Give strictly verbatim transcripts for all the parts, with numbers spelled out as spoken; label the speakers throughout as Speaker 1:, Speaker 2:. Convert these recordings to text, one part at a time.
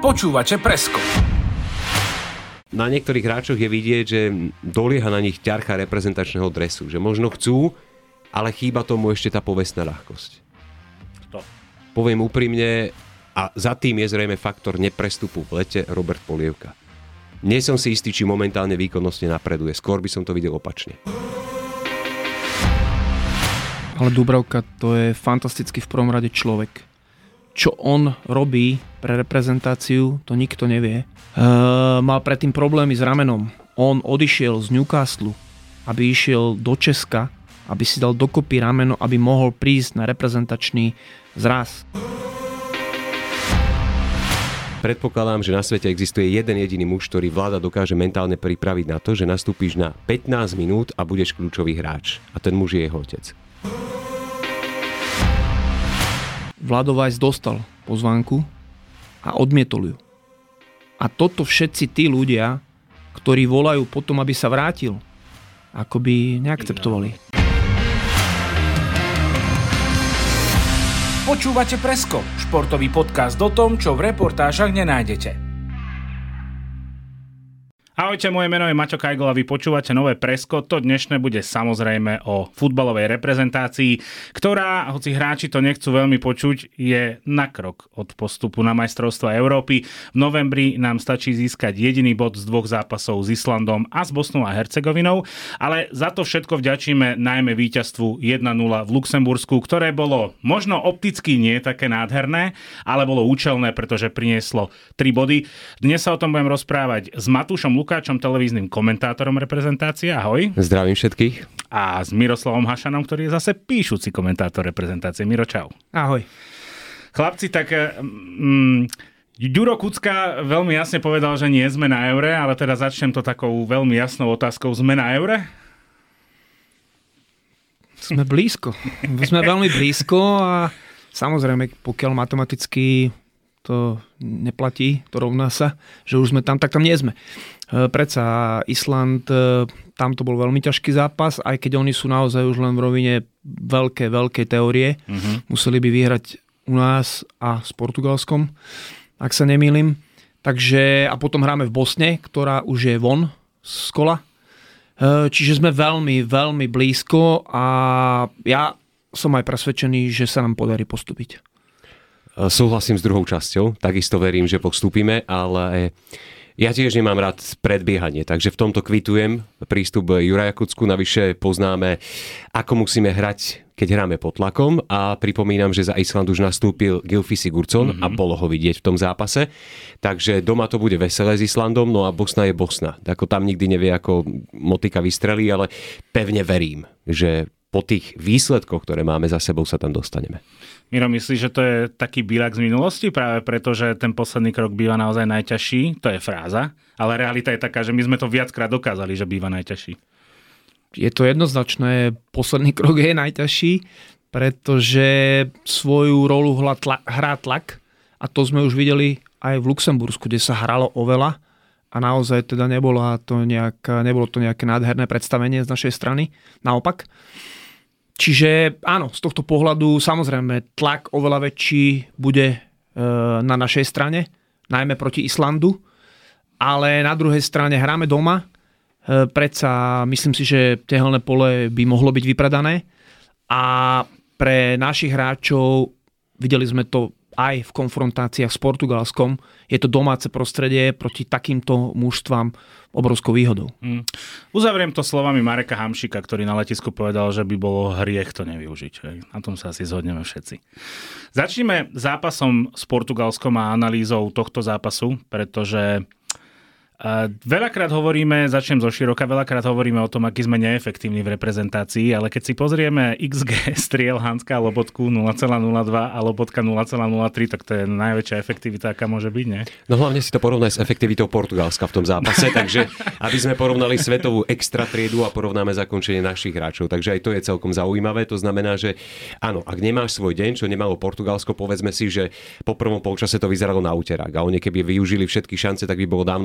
Speaker 1: Počúvate Presko.
Speaker 2: Na niektorých hráčoch je vidieť, že dolieha na nich ťarcha reprezentačného dresu. Že možno chcú, ale chýba tomu ešte tá povestná ľahkosť.
Speaker 3: Kto?
Speaker 2: Poviem úprimne, a za tým je zrejme faktor neprestupu v lete Robert Polievka. Nie som si istý, či momentálne výkonnostne napreduje. Skôr by som to videl opačne.
Speaker 4: Ale Dúbravka, to je fantasticky v prvom rade človek. Čo on robí pre reprezentáciu, to nikto nevie. E, mal predtým problémy s ramenom. On odišiel z Newcastle, aby išiel do Česka, aby si dal dokopy rameno, aby mohol prísť na reprezentačný zraz.
Speaker 2: Predpokladám, že na svete existuje jeden jediný muž, ktorý vláda dokáže mentálne pripraviť na to, že nastúpiš na pätnásť minút a budeš kľúčový hráč. A ten muž je jeho otec.
Speaker 4: Vlado Weiss dostal pozvánku a odmietol ju. A toto všetci tí ľudia, ktorí volajú potom, aby sa vrátil, akoby neakceptovali.
Speaker 1: Počúvate Presko, športový podcast o tom, čo v reportážach nenájdete.
Speaker 3: Ahojte, moje meno je Maťo Kajgol a vy počúvate nové Presko. To dnešné bude samozrejme o futbalovej reprezentácii, ktorá, hoci hráči to nechcú veľmi počuť, je na krok od postupu na majstrovstvá Európy. V novembri nám stačí získať jediný bod z dvoch zápasov s Islandom a s Bosnou a Hercegovinou, ale za to všetko vďačíme najmä víťazstvu jeden nula v Luxembursku, ktoré bolo možno opticky nie také nádherné, ale bolo účelné, pretože prinieslo tri body. Dnes sa o tom budem rozprávať s Matúšom Lukáčom, televíznym komentátorom reprezentácie. Ahoj.
Speaker 2: Zdravím všetkých.
Speaker 3: A s Miroslavom Hašanom, ktorý je zase píšuci komentátor reprezentácie. Miro, čau.
Speaker 4: Ahoj.
Speaker 3: Chlapci, tak mm, Ďuro Kucka veľmi jasne povedal, že nie sme na eure, ale teda začnem to takou veľmi jasnou otázkou. Sme na eure?
Speaker 4: Sme blízko. Sme veľmi blízko a samozrejme, pokiaľ matematicky to neplatí, to rovná sa, že už sme tam, tak tam nie sme. Predsa Island, tam to bol veľmi ťažký zápas, aj keď oni sú naozaj už len v rovine veľké, veľké teórie. Uh-huh. Museli by vyhrať u nás a s Portugalskom, ak sa nemýlim. Takže, a potom hráme v Bosne, ktorá už je von z kola. Čiže sme veľmi, veľmi blízko a ja som aj presvedčený, že sa nám podarí postúpiť.
Speaker 2: Súhlasím s druhou časťou, takisto verím, že postúpime, ale ja tiež nemám rád predbiehanie, takže v tomto kvitujem prístup Juraja Kucku, navyše poznáme, ako musíme hrať, keď hráme pod tlakom a pripomínam, že za Island už nastúpil Gylfi Sigurdsson mm-hmm. a bolo ho vidieť v tom zápase, takže doma to bude veselé s Islandom, no a Bosna je Bosna. Ako tam nikdy nevie, ako motika vystrelí, ale pevne verím, že po tých výsledkoch, ktoré máme za sebou, sa tam dostaneme.
Speaker 3: Miro, myslíš, že to je taký bílak z minulosti? Práve preto, že ten posledný krok býva naozaj najťažší? To je fráza. Ale realita je taká, že my sme to viackrát dokázali, že býva najťažší.
Speaker 4: Je to jednoznačné. Posledný krok je najťažší, pretože svoju rolu hrá tlak. A to sme už videli aj v Luxembursku, kde sa hralo oveľa. A naozaj teda nebolo to, nejak, nebolo to nejaké nádherné predstavenie z našej strany. Naopak. Čiže áno, z tohto pohľadu samozrejme tlak oveľa väčší bude e, na našej strane, najmä proti Islandu, ale na druhej strane hráme doma, e, predsa myslím si, že tehelné pole by mohlo byť vypredané a pre našich hráčov, videli sme to aj v konfrontáciách s Portugalskom, je to domáce prostredie proti takýmto mužstvám obrovskou výhodou. Mm.
Speaker 3: Uzavriem to slovami Mareka Hamšika, ktorý na letisku povedal, že by bolo hriech to nevyužiť. Na tom sa asi zhodneme všetci. Začneme zápasom s Portugalskom a analýzou tohto zápasu, pretože Uh, veľakrát hovoríme, začnem zo široka, veľakrát hovoríme o tom, aký sme neefektívni v reprezentácii, ale keď si pozrieme iks gé striel Hanska a Lobotku nula celá nula dva a Lobotka nula celá nula tri, tak to je najväčšia efektivita, aká môže byť, nie?
Speaker 2: No hlavne si to porovnaj s efektivitou Portugalska v tom zápase, takže aby sme porovnali svetovú extra triedu a porovnáme zakončenie našich hráčov, takže aj to je celkom zaujímavé, to znamená, že áno, ak nemáš svoj deň, čo nemalo Portugalsko, povedzme si, že po prvom polčase to vyzeralo na úterák a oni keby využili všetky šance, tak by bolo dávno po zápase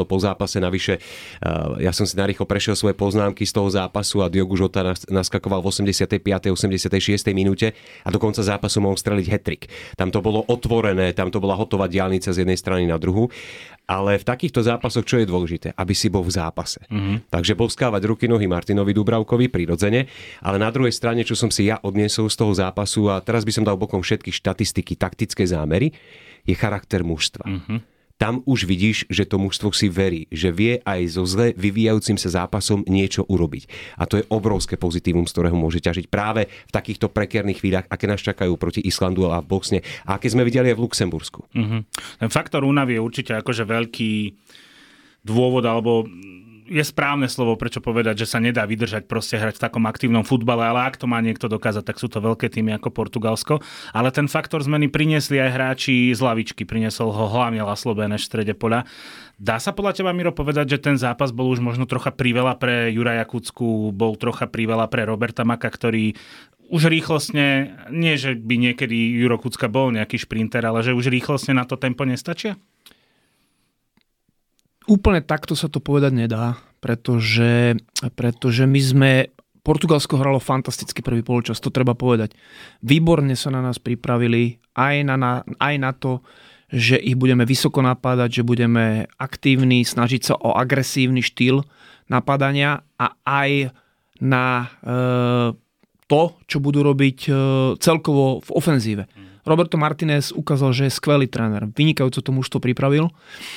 Speaker 2: zápase. Navyše, ja som si narýchlo prešiel svoje poznámky z toho zápasu a Diogo Jota naskakoval v osemdesiatej piatej osemdesiatej šiestej minúte a do konca zápasu mohol streliť hat-trick. Tam to bolo otvorené, tam to bola hotová diaľnica z jednej strany na druhú. Ale v takýchto zápasoch čo je dôležité? Aby si bol v zápase. Mm-hmm. Takže boskávať ruky, nohy Martinovi Dúbravkovi prirodzene, ale na druhej strane, čo som si ja odniesol z toho zápasu, a teraz by som dal bokom všetky štatistiky, taktické zámery, je charakter mužstva. Mm-hmm. Tam už vidíš, že to mužstvo si verí, že vie aj so zle vyvíjajúcim sa zápasom niečo urobiť. A to je obrovské pozitívum, z ktorého môže ťažiť práve v takýchto prekérnych chvíľach, aké nás čakajú proti Islandu a v Bosne, a aké sme videli aj v Luxembursku.
Speaker 3: Mm-hmm. Ten faktor únavy je určite akože veľký dôvod, alebo je správne slovo, prečo povedať, že sa nedá vydržať proste hrať v takom aktívnom futbale, ale ak to má niekto dokázať, tak sú to veľké týmy ako Portugalsko. Ale ten faktor zmeny priniesli aj hráči z lavičky, priniesol ho hlavne Laslo Beneš v strede poľa. Dá sa podľa teba, Miro, povedať, že ten zápas bol už možno trocha priveľa pre Juraja Kucku, bol trocha priveľa pre Roberta Maka, ktorý už rýchlostne, nie že by niekedy Juro Kucka bol nejaký šprinter, ale že už rýchlostne na to tempo nestačia?
Speaker 4: Úplne takto sa to povedať nedá, pretože, pretože my sme... Portugalsko hralo fantasticky prvý poločas, to treba povedať. Výborne sa na nás pripravili aj na, na, aj na to, že ich budeme vysoko napádať, že budeme aktívni, snažiť sa o agresívny štýl napadania a aj na e, to, čo budú robiť e, celkovo v ofenzíve. Roberto Martinez ukázal, že je skvelý tréner. Vynikajúco to mužstvo pripravil.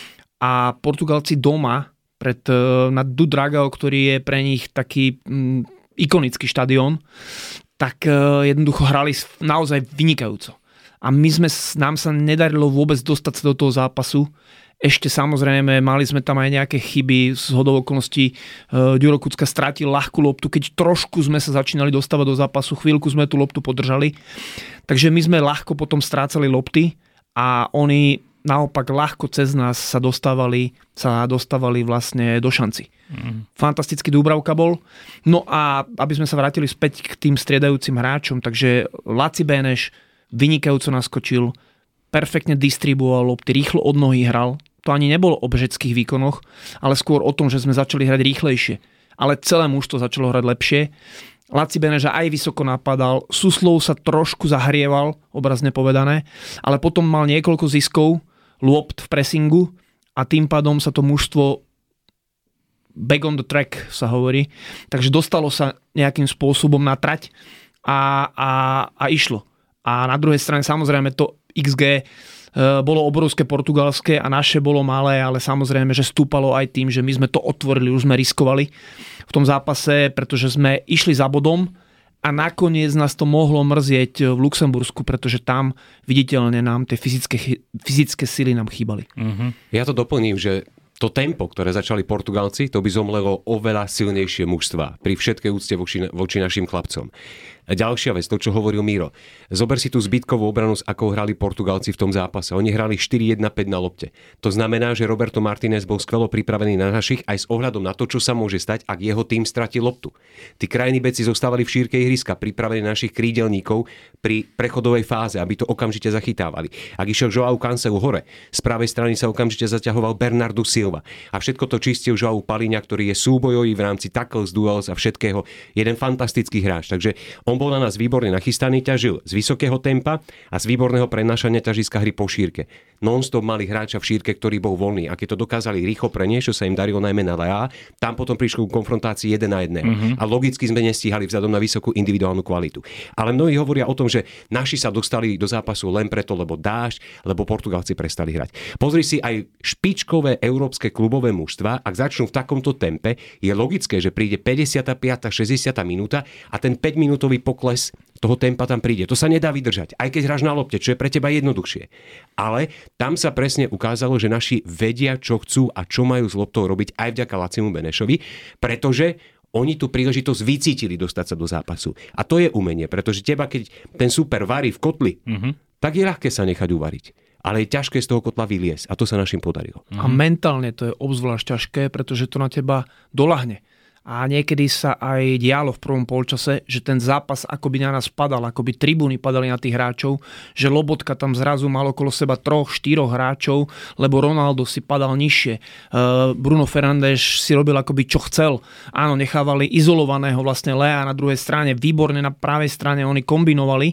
Speaker 4: A Portugalci doma pred, na do Dragao, ktorý je pre nich taký mm, ikonický štadión, tak uh, jednoducho hrali naozaj vynikajúco. A my sme, nám sa nedarilo vôbec dostať sa do toho zápasu. Ešte samozrejme, mali sme tam aj nejaké chyby, z hodou okolností uh, Juro Kucka strátil ľahkú loptu, keď trošku sme sa začínali dostávať do zápasu, chvíľku sme tú loptu podržali. Takže my sme ľahko potom strácali lopty a oni naopak ľahko cez nás sa dostávali, sa dostávali vlastne do šanci. Mm. Fantastický Dúbravka bol. No a aby sme sa vrátili späť k tým striedajúcim hráčom, takže Laci Beneš vynikajúco naskočil, perfektne distribuoval lopty, rýchlo od nohy hral. To ani nebolo o bežeckých výkonoch, ale skôr o tom, že sme začali hrať rýchlejšie. Ale celé mužstvo začalo hrať lepšie. Laci Beneža aj vysoko napadal, Suslov sa trošku zahrieval, obrazne povedané, ale potom mal niekoľko ziskov, lopt v pressingu a tým pádom sa to mužstvo back on the track sa hovorí, takže dostalo sa nejakým spôsobom na trať a, a, a išlo. A na druhej strane samozrejme to iks gé bolo obrovské portugalské a naše bolo malé, ale samozrejme, že stúpalo aj tým, že my sme to otvorili, už sme riskovali v tom zápase, pretože sme išli za bodom a nakoniec nás to mohlo mrzieť v Luxembursku, pretože tam viditeľne nám tie fyzické, fyzické sily nám chýbali.
Speaker 2: Uh-huh. Ja to doplním, že to tempo, ktoré začali Portugalci, to by zomlelo oveľa silnejšie mužstva pri všetkej úcte voči, voči našim chlapcom. A ďalšia vec, to čo hovoril Miro. Zober si tú zbytkovú obranu, ako hrali Portugalci v tom zápase. Oni hrali štyri jedna päť na lopte. To znamená, že Roberto Martinez bol skvelo pripravený na našich aj s ohľadom na to, čo sa môže stať, ak jeho tým stratí loptu. Tí krajní beci zostávali v šírke ihriska, pripravení našich krídelníkov pri prechodovej fáze, aby to okamžite zachytávali. Ak išiel João Cancelo hore, z pravej strany sa okamžite zaťahoval Bernardo Silva. A všetko to čistil João Palhinha, ktorý je súbojový v rámci tackles, duels a všetkého. Jeden fantastický hráč. Takže on bol na nás výborne nachystaný, ťažil z vysokého tempa a z výborného prenášania ťažiska hry po šírke. Non-stop mali hráča v šírke, ktorý bol voľný. A keď to dokázali rýchlo preniesť, čo sa im darilo najmä na Lea, tam potom prišlo k konfrontácii jeden na jedného. Mm-hmm. A logicky sme nestíhali vzhľadom na vysokú individuálnu kvalitu. Ale mnohí hovoria o tom, že naši sa dostali do zápasu len preto, lebo dážď, lebo Portugalci prestali hrať. Pozri si, aj špičkové európske klubové mužstva, ak začnú v takomto tempe, je logické, že príde päťdesiata piata šesťdesiata minúta a ten päťminútový pokles toho tempa tam príde. To sa nedá vydržať, aj keď hráš na lopte, čo je pre teba jednoduchšie. Ale tam sa presne ukázalo, že naši vedia, čo chcú a čo majú s loptou robiť aj vďaka Lacimu Benešovi, pretože oni tú príležitosť vycítili dostať sa do zápasu. A to je umenie, pretože teba, keď ten super varí v kotli, mm-hmm. tak je ľahké sa nechať uvariť. Ale je ťažké z toho kotla vyliesť. A to sa našim podarilo.
Speaker 4: A mentálne to je obzvlášť ťažké, pretože to na teba doľahne. A niekedy sa aj dialo v prvom polčase, že ten zápas akoby na nás padal, akoby tribúny padali na tých hráčov, že Lobotka tam zrazu mal okolo seba troch, štyroch hráčov, lebo Ronaldo si padal nižšie. Bruno Fernandes si robil akoby čo chcel. Áno, nechávali izolovaného vlastne Lea na druhej strane, výborne na pravej strane oni kombinovali,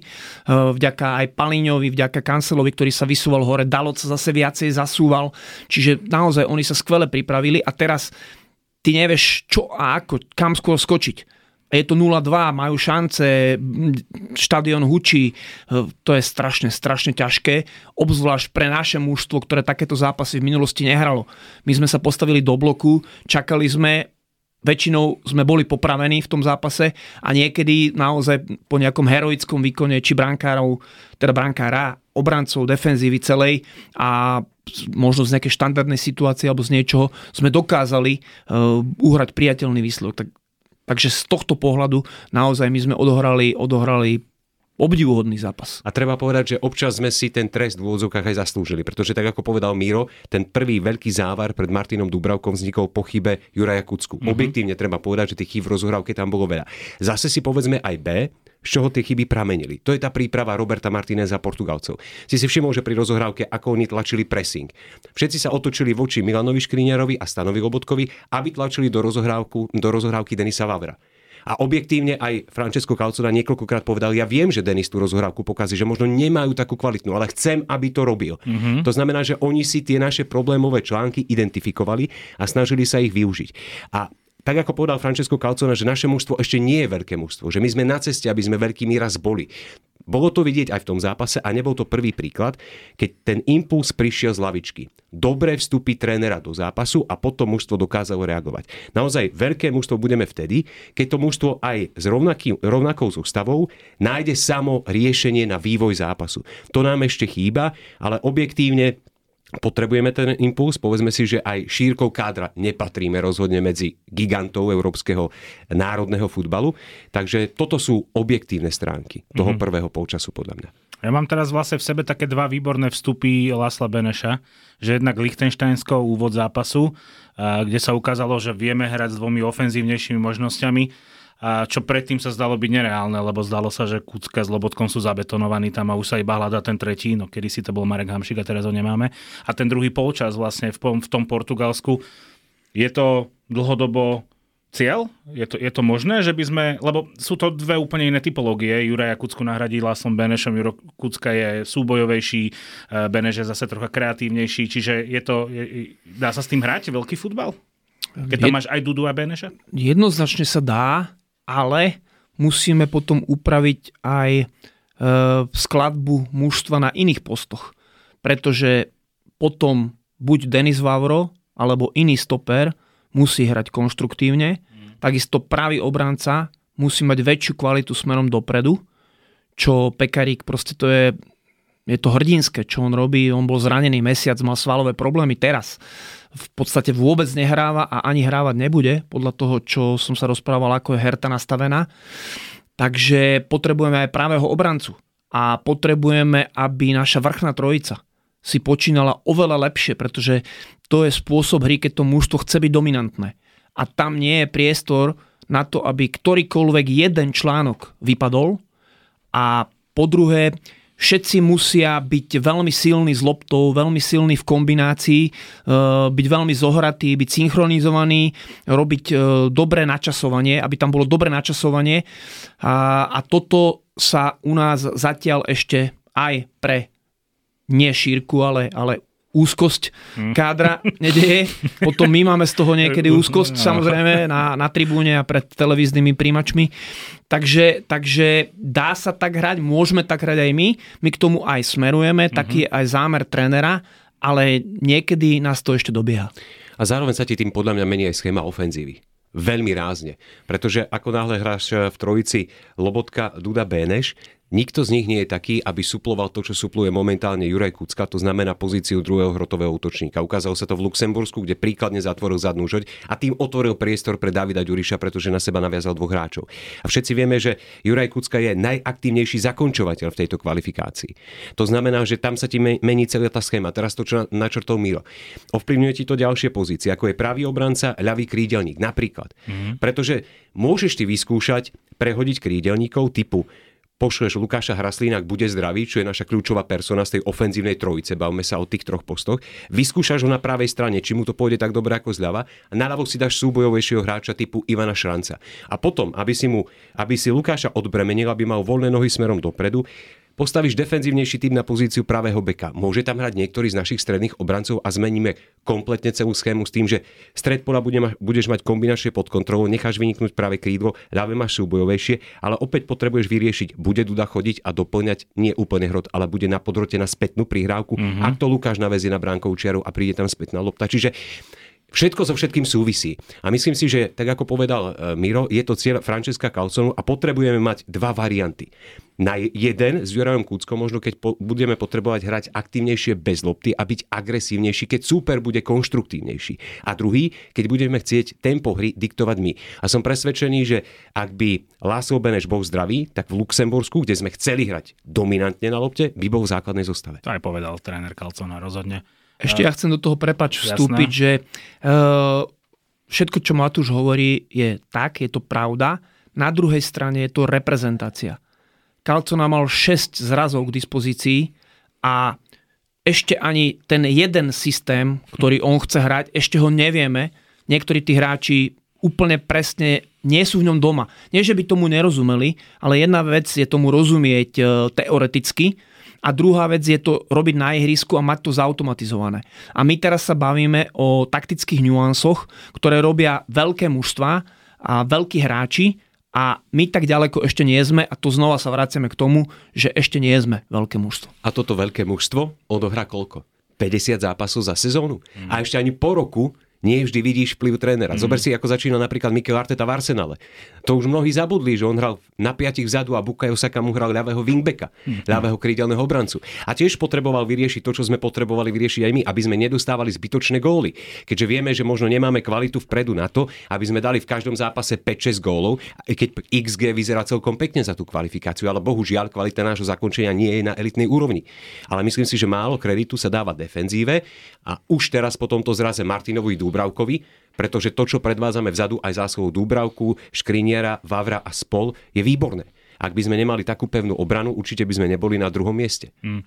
Speaker 4: vďaka aj Paliňovi, vďaka Cancelovi, ktorý sa vysúval hore, Dalot sa zase viacej zasúval, čiže naozaj oni sa skvele pripravili a teraz ty nevieš čo a ako, kam skôr skočiť. Je to nula dva, majú šance, štadión hučí, to je strašne, strašne ťažké, obzvlášť pre naše mužstvo, ktoré takéto zápasy v minulosti nehralo. My sme sa postavili do bloku, čakali sme, väčšinou sme boli popravení v tom zápase a niekedy naozaj po nejakom heroickom výkone či brankárov, teda brankára, obrancov, defenzívy celej a možno z nejakej štandardnej situácie alebo z niečoho sme dokázali uh, uhrať priateľný výsledok. Tak, takže z tohto pohľadu naozaj my sme odohrali, odohrali obdivuhodný zápas.
Speaker 2: A treba povedať, že občas sme si ten trest v úvodzovkách aj zaslúžili, pretože tak ako povedal Miro, ten prvý veľký závar pred Martinom Dúbravkom vznikol po chybe Juraja Kucku. Mm-hmm. Objektívne treba povedať, že tých chýb v rozohrávke tam bolo veľa. Zase si povedzme aj B, z čoho tie chyby pramenili. To je tá príprava Roberta Martineza Portugalcov. Si si všimol, že pri rozohrávke, ako oni tlačili pressing. Všetci sa otočili voči Milanovi Škriňarovi a Stanovi Lobotkovi, aby tlačili do, rozohrávku, do rozohrávky Denisa Vavra. A objektívne aj Francesco Calzona niekoľkokrát povedal, ja viem, že Denis tú rozohrávku pokazí, že možno nemajú takú kvalitnú, ale chcem, aby to robil. Mm-hmm. To znamená, že oni si tie naše problémové články identifikovali a snažili sa ich využiť. A tak ako povedal Francesco Calzona, že naše mužstvo ešte nie je veľké mužstvo, že my sme na ceste, aby sme veľkými raz boli. Bolo to vidieť aj v tom zápase a nebol to prvý príklad, keď ten impuls prišiel z lavičky. Dobré vstupy trénera do zápasu a potom mužstvo dokázalo reagovať. Naozaj veľké mužstvo budeme vtedy, keď to mužstvo aj s rovnaký, rovnakou sústavou nájde samo riešenie na vývoj zápasu. To nám ešte chýba, ale objektívne potrebujeme ten impuls, povedzme si, že aj šírkou kádra nepatríme rozhodne medzi gigantov európskeho národného futbalu, takže toto sú objektívne stránky toho mm-hmm. prvého polčasu podľa mňa.
Speaker 3: Ja mám teraz vlastne v sebe také dva výborné vstupy Lasla Beneša, že jednak Lichtensteinsko úvod zápasu, kde sa ukázalo, že vieme hrať s dvomi ofenzívnejšími možnosťami, a čo predtým sa zdalo byť nereálne, lebo zdalo sa, že Kucka s Lobotkom sú zabetonovaní tam a už sa iba hľadá ten tretí, no kedy si to bol Marek Hamšík a teraz ho nemáme. A ten druhý polčas vlastne v, v tom Portugalsku, je to dlhodobo cieľ? Je to, je to možné, že by sme, lebo sú to dve úplne iné typológie, Juraja Kucku nahradí Laslom Benešom, Juro Kucka je súbojovejší, Beneš je zase trocha kreatívnejší, čiže je to, je, dá sa s tým hrať veľký futbal? Keď tam je, máš aj Dudu a Beneša? Jednoznačne
Speaker 4: sa dá, ale musíme potom upraviť aj e, skladbu mužstva na iných postoch. Pretože potom buď Denis Vavro, alebo iný stoper musí hrať konštruktívne. Mm. Takisto pravý obranca musí mať väčšiu kvalitu smerom dopredu, čo Pekarík proste to je, je to hrdinské, čo on robí. On bol zranený mesiac, mal svalové problémy teraz. V podstate vôbec nehráva a ani hrávať nebude, podľa toho, čo som sa rozprával, ako je Hertha nastavená. Takže potrebujeme aj pravého obrancu. A potrebujeme, aby naša vrchná trojica si počínala oveľa lepšie, pretože to je spôsob hry, keď to mužstvo chce byť dominantné. A tam nie je priestor na to, aby ktorýkoľvek jeden článok vypadol. A po druhé, všetci musia byť veľmi silní s loptou, veľmi silní v kombinácii, byť veľmi zohratí, byť synchronizovaní, robiť dobré načasovanie, aby tam bolo dobré načasovanie. A, a toto sa u nás zatiaľ ešte aj pre nie šírku, ale, ale úzkosť kádra nedeje. Potom my máme z toho niekedy úzkosť, samozrejme, na, na tribúne a pred televíznymi príjimačmi. Takže, takže dá sa tak hrať, môžeme tak hrať aj my. My k tomu aj smerujeme, mm-hmm. taký je aj zámer trénera, ale niekedy nás to ešte dobieha.
Speaker 2: A zároveň sa ti tým podľa mňa mení aj schéma ofenzívy. Veľmi rázne. Pretože ako náhle hráš v trojici Lobotka, Duda, Beneš, Nikto z nich nie je taký, aby suploval to, čo supluje momentálne Juraj Kucka, to znamená pozíciu druhého hrotového útočníka. Ukázalo sa to v Luxembursku, kde príkladne zatvoril zadnú žoď a tým otvoril priestor pre Davida Ďuriša, pretože na seba naviazal dvoch hráčov. A všetci vieme, že Juraj Kucka je najaktívnejší zakončovateľ v tejto kvalifikácii. To znamená, že tam sa ti mení celá tá schéma. Teraz to, čo načrtol Miro. Ovplyvňuje ti to ďalšie pozície, ako je pravý obranca, ľavý krídelník napríklad. Mm-hmm. Pretože môžeš ty vyskúšať prehodiť krídelníkov typu pošleš Lukáša Hraslína, ak bude zdravý, čo je naša kľúčová persona z tej ofenzívnej trojice, bavme sa o tých troch postoch, vyskúšaš ho na pravej strane, či mu to pôjde tak dobre ako zľava, a naľavo si dáš súbojovejšieho hráča typu Ivana Šranca. A potom, aby si, mu, aby si Lukáša odbremenil, aby mal voľné nohy smerom dopredu, postavíš defenzívnejší tým na pozíciu pravého beka. Môže tam hrať niektorý z našich stredných obrancov a zmeníme kompletne celú schému s tým, že stred pola bude ma, budeš mať kombinačne pod kontrolou, necháš vyniknúť práve krídlo, ľavé máš súbojovejšie, ale opäť potrebuješ vyriešiť, bude Duda chodiť a doplňať nie úplne hrot, ale bude na podrote na spätnú prihrávku, mm-hmm. ak to Lukáš navezie na bránkovú čiaru a príde tam spätná lopta. Čiže všetko so všetkým súvisí. A myslím si, že tak ako povedal Miro, je to cieľ Francesca Calzonu a potrebujeme mať dva varianty. Na jeden s Jurajom Kuckom, možno keď po, budeme potrebovať hrať aktívnejšie bez lopty a byť agresívnejší, keď súper bude konštruktívnejší. A druhý, keď budeme chcieť tempo hry diktovať my. A som presvedčený, že ak by László Beneš bol zdravý, tak v Luxembursku, kde sme chceli hrať dominantne na lopte, by bol v základnej zostave.
Speaker 3: To aj povedal tréner Calzona rozhodne.
Speaker 4: Ešte ja chcem do toho prepač vstúpiť, Jasné. že uh, všetko, čo Matúš hovorí, je tak, je to pravda. Na druhej strane je to reprezentácia. Calzona mal šesť zrazov k dispozícii a ešte ani ten jeden systém, ktorý on chce hrať, ešte ho nevieme. Niektorí tí hráči úplne presne nie sú v ňom doma. Nie, že by tomu nerozumeli, ale jedna vec je tomu rozumieť uh, teoreticky, a druhá vec je to robiť na ihrisku a mať to zautomatizované. A my teraz sa bavíme o taktických nuansoch, ktoré robia veľké mužstva a veľkí hráči a my tak ďaleko ešte nie sme a to znova sa vraciame k tomu, že ešte nie sme veľké mužstvo.
Speaker 2: A toto veľké mužstvo odohrá koľko? päťdesiat zápasov za sezónu. Mm. A ešte ani po roku nie vždy vidíš vplyv trénera. Mm. Zober si, ako začínal napríklad Mikel Arteta v Arsenale. To už mnohí zabudli, že on hral na piatich vzadu a Bukayo Saka mu hral ľavého wingbacka, mm. ľavého krídelného obrancu. A tiež potreboval vyriešiť to, čo sme potrebovali vyriešiť aj my, aby sme nedostávali zbytočné góly. Keďže vieme, že možno nemáme kvalitu vpredu na to, aby sme dali v každom zápase päť šesť gólov, keď iks gé vyzerá celkom pekne za tú kvalifikáciu, ale bohužiaľ kvalita nášho zakončenia nie je na elitnej úrovni. Ale myslím si, že málo kreditu sa dáva defenzíve a už teraz po tomto zraze Martinovi Dúbravkovi, pretože to, čo predvádzame vzadu aj zásluhou Dúbravku, Škriniara, Vavra a spol, je výborné. Ak by sme nemali takú pevnú obranu, určite by sme neboli na druhom mieste. Mm.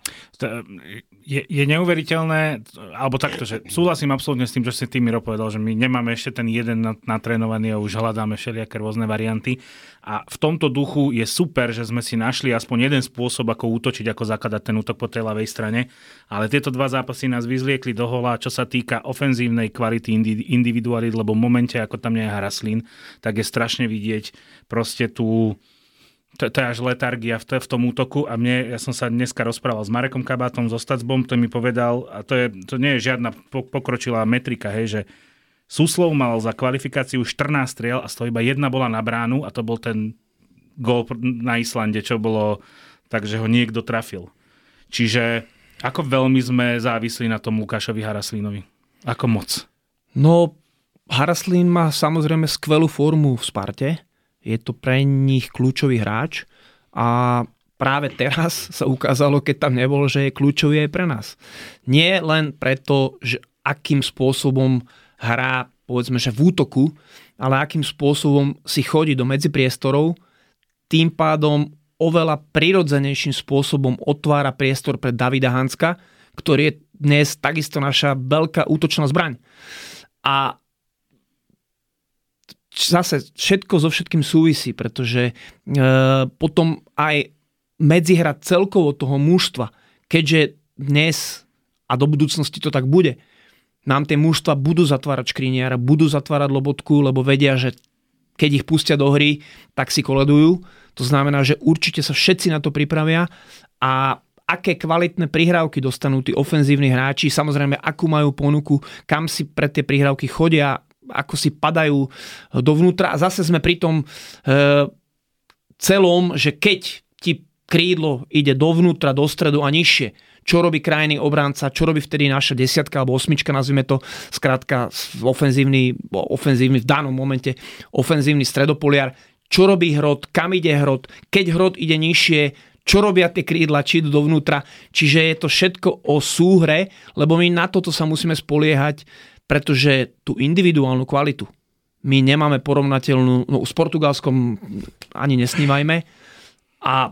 Speaker 3: Je, je neuveriteľné, alebo takto, že súhlasím absolútne s tým, čo si ty, Miro, povedal, že my nemáme ešte ten jeden natrénovaný a už hľadáme všelijaké rôzne varianty. A v tomto duchu je super, že sme si našli aspoň jeden spôsob, ako útočiť, ako zakladať ten útok po tej ľavej strane. Ale tieto dva zápasy nás vyzliekli do hola, čo sa týka ofenzívnej kvality individualít, lebo v momente, ako tam nie je Hraslín, tak je strašne vidieť proste tú To, to je až letargia v, v tom útoku a mne, ja som sa dneska rozprával s Marekom Kabátom, so Stacbom, to mi povedal, a to, je, to nie je žiadna pokročilá metrika, hej, že Suslov mal za kvalifikáciu štrnásť striel a z toho iba jedna bola na bránu a to bol ten gól na Islande, čo bolo tak, že ho niekto trafil. Čiže ako veľmi sme závisli na tom Lukášovi Hraslínovi? Ako moc?
Speaker 4: No, Hraslín má samozrejme skvelú formu v Sparte. Je to pre nich kľúčový hráč a práve teraz sa ukázalo, keď tam nebol, že je kľúčový aj pre nás. Nie len preto, že akým spôsobom hrá, povedzme, že v útoku, ale akým spôsobom si chodí do medzipriestorov, tým pádom oveľa prirodzenejším spôsobom otvára priestor pre Davida Hanska, ktorý je dnes takisto naša veľká útočná zbraň. A zase všetko so všetkým súvisí, pretože e, potom aj medzihra celkovo toho mužstva, keďže dnes a do budúcnosti to tak bude, nám tie mužstva budú zatvárať Škriniara, budú zatvárať Lobotku, lebo vedia, že keď ich pustia do hry, tak si koledujú. To znamená, že určite sa všetci na to pripravia a aké kvalitné prihrávky dostanú tí ofenzívni hráči, samozrejme akú majú ponuku, kam si pre tie prihrávky chodia, ako si padajú dovnútra. A zase sme pri tom e, celom, že keď ti krídlo ide dovnútra, do stredu a nižšie. Čo robí krajný obranca, čo robí vtedy naša desiatka alebo osmička, nazvime to, skrátka ofenzívny, ofenzívny v danom momente, ofenzívny stredopoliar. Čo robí Hrot, kam ide Hrot, keď Hrot ide nižšie, čo robia tie krídla, či idú dovnútra. Čiže je to všetko o súhre, lebo my na toto sa musíme spoliehať, pretože tú individuálnu kvalitu my nemáme porovnateľnú, no s Portugalskom ani nesnívajme. A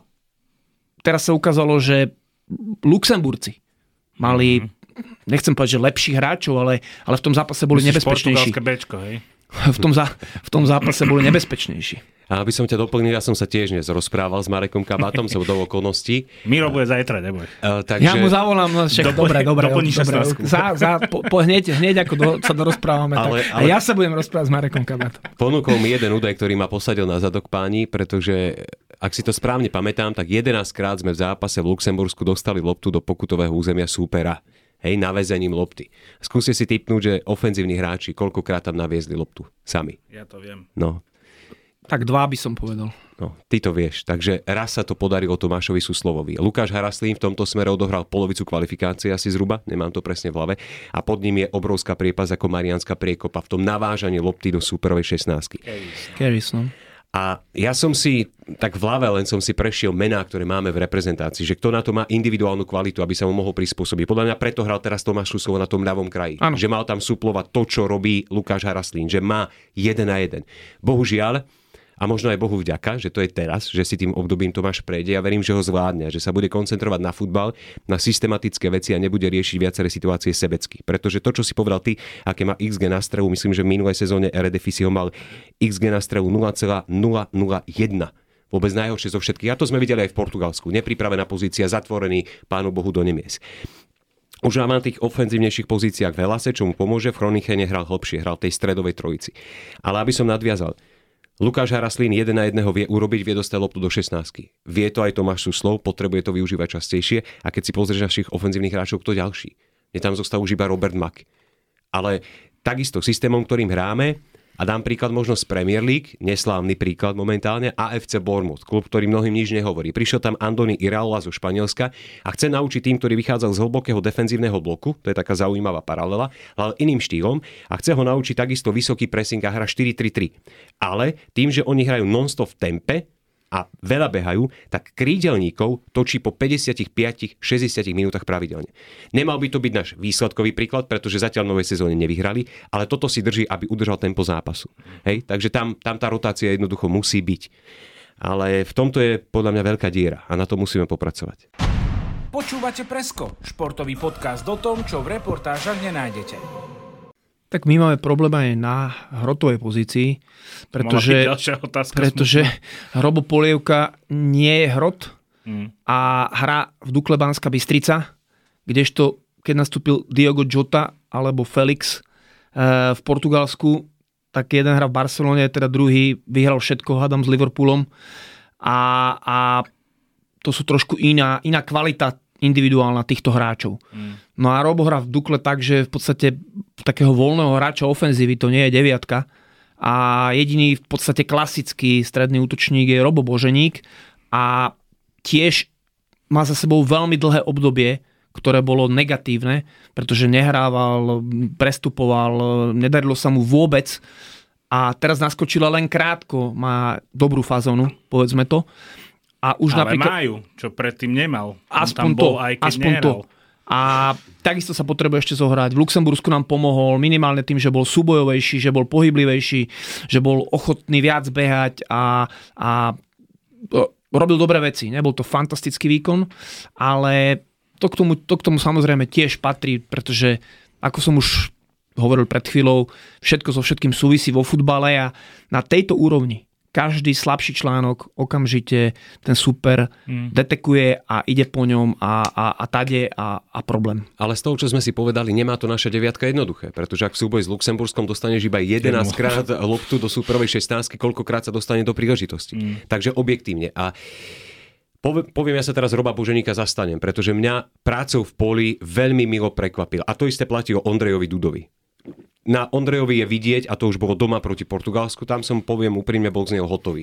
Speaker 4: teraz sa ukázalo, že Luxemburci mali, mm-hmm. nechcem povedať, že lepších hráčov, ale, ale v tom zápase boli
Speaker 3: Myslíš
Speaker 4: nebezpečnejší.
Speaker 3: portugalské béčko, hej?
Speaker 4: V tom, zá, v tom zápase boli nebezpečnejší.
Speaker 2: A aby som ťa doplnil, ja som sa tiež dnes rozprával s Marekom Kabátom, som do okolností.
Speaker 3: Miro bude zajtra, neboj.
Speaker 2: Uh, takže...
Speaker 4: Ja mu zavolám, no však,
Speaker 3: Doplň,
Speaker 4: dobre, dobre.
Speaker 3: doplní
Speaker 4: dobre za, za, po, po, hneď, hneď ako do, sa dorozprávame, ale, tak. Ale... A ja sa budem rozprávať s Marekom Kabátom.
Speaker 2: Ponúkol mi jeden údaj, ktorý ma posadil na zadok páni, pretože ak si to správne pamätám, tak jedenásťkrát sme v zápase v Luxembursku dostali loptu do pokutového územia súpera. Hej, navezením lopty. Skúste si tipnúť, že ofenzívni hráči koľkokrát tam naviezli loptu sami.
Speaker 3: Ja to viem.
Speaker 2: No.
Speaker 4: Tak dva by som povedal.
Speaker 2: No, ty to vieš. Takže raz sa to podarilo Tomášovi Suslovovi. Lukáš Haraslín v tomto smere odohral polovicu kvalifikácie asi zhruba, nemám to presne v hlave. A pod ním je obrovská priepas ako Mariánska priekopa v tom navážaní lopty do súperovej šestnástky.
Speaker 4: Keris, no.
Speaker 2: A ja som si, tak v hlave len som si prešiel mená, ktoré máme v reprezentácii, že kto na to má individuálnu kvalitu, aby sa mu mohol prispôsobiť. Podľa mňa preto hral teraz Tomáš Suslovo na tom ľavom kraji. Ano. Že mal tam suplovať to, čo robí Lukáš Haraslín, že má jeden na jeden. Bohužiaľ, a možno aj Bohu vďaka, že to je teraz, že si tým obdobím Tomáš prejde. Ja verím, že ho zvládne, že sa bude koncentrovať na futbal, na systematické veci a nebude riešiť viaceré situácie sebecky. Pretože to, čo si povedal ty, aké má iks gé na strehu, myslím, že v minulej sezóne Eredivisie ho mal iks gé na strehu nula celá nula nula jeden. Vôbec najhoršie zo všetkých. A to sme videli aj v Portugalsku. Nepripravená pozícia, zatvorený, pánu Bohu do nemies. Už na tých ofenzívnejších pozíciách v Helase, čo mu pomôže, v Chronichene hral hlbšie, hral tej stredovej trojici. Ale aby som nadviazal, Lukáš Haraslín jeden na jedného vie urobiť, vie dostať loptu do šestnástky. Vie to aj Tomáš Suslov, potrebuje to využívať častejšie. A keď si pozrieš našich ofenzívnych hráčov, kto ďalší? Je tam zostal už iba Robert Mack. Ale takisto systémom, ktorým hráme, a dám príklad možno z Premier League, neslávny príklad momentálne, á ef cé Bournemouth, klub, ktorý mnohým nič nehovorí. Prišiel tam Andoni Iraola zo Španielska a chce naučiť tým, ktorý vychádzal z hlbokého defenzívneho bloku, to je taká zaujímavá paralela, ale iným štýlom a chce ho naučiť takisto vysoký pressing a hra štyri tri tri. Ale tým, že oni hrajú non-stop v tempe a veľa behajú, tak krídelníkov točí po päťdesiatpäť až šesťdesiat minútach pravidelne. Nemal by to byť náš výsledkový príklad, pretože zatiaľ v novej sezóne nevyhrali, ale toto si drží, aby udržal tempo zápasu. Hej? Takže tam, tam tá rotácia jednoducho musí byť. Ale v tomto je podľa mňa veľká diera a na to musíme popracovať.
Speaker 1: Počúvate Presko, športový podcast o tom, čo v reportážach nenájdete.
Speaker 4: Tak my máme problém aj na Hrotovej pozícii, pretože, pretože Robo Polievka nie je Hrot mm. a hrá v Dukle Banská Bystrica, kdežto keď nastúpil Diogo Jota alebo Felix e, v Portugalsku, tak jeden hra v Barcelone, teda druhý vyhral všetko, hádam, s Liverpoolom a, a to sú trošku iná, iná kvalita individuálna týchto hráčov. Mm. No a Robo hrá v Dukle tak, že v podstate takého voľného hráča ofenzívy to nie je deviatka a jediný v podstate klasický stredný útočník je Robo Boženík a tiež má za sebou veľmi dlhé obdobie, ktoré bolo negatívne, pretože nehrával, prestupoval, nedarilo sa mu vôbec a teraz naskočila len krátko, má dobrú fazónu, povedzme to. A už
Speaker 3: ale
Speaker 4: napríklad,
Speaker 3: majú, čo predtým nemal.
Speaker 4: Aspoň
Speaker 3: tam bol,
Speaker 4: to,
Speaker 3: aj keď
Speaker 4: aspoň
Speaker 3: nehral.
Speaker 4: to. A takisto sa potrebuje ešte zohrať. V Luxembursku nám pomohol minimálne tým, že bol súbojovejší, že bol pohyblivejší, že bol ochotný viac behať a, a robil dobré veci. Nebol to fantastický výkon, ale to k tomu, to k tomu samozrejme tiež patrí, pretože ako som už hovoril pred chvíľou, všetko so všetkým súvisí vo futbale a na tejto úrovni každý slabší článok okamžite ten super hmm. detekuje a ide po ňom a, a, a tade a, a problém.
Speaker 2: Ale z toho, čo sme si povedali, nemá to naša deviatka jednoduché, pretože ak v súboji s Luxemburskom dostaneš iba jedenásťkrát loptu do súperovej šestnástky, koľkokrát sa dostane do príležitosti. Hmm. Takže objektívne. A poviem, ja sa teraz Roba Boženíka zastanem, pretože mňa prácou v poli veľmi milo prekvapil. A to isté platí o Ondrejovi Dudovi. Na Ondrejovi je vidieť, a to už bolo doma proti Portugalsku, tam som, poviem úprimne, bol z neho hotový.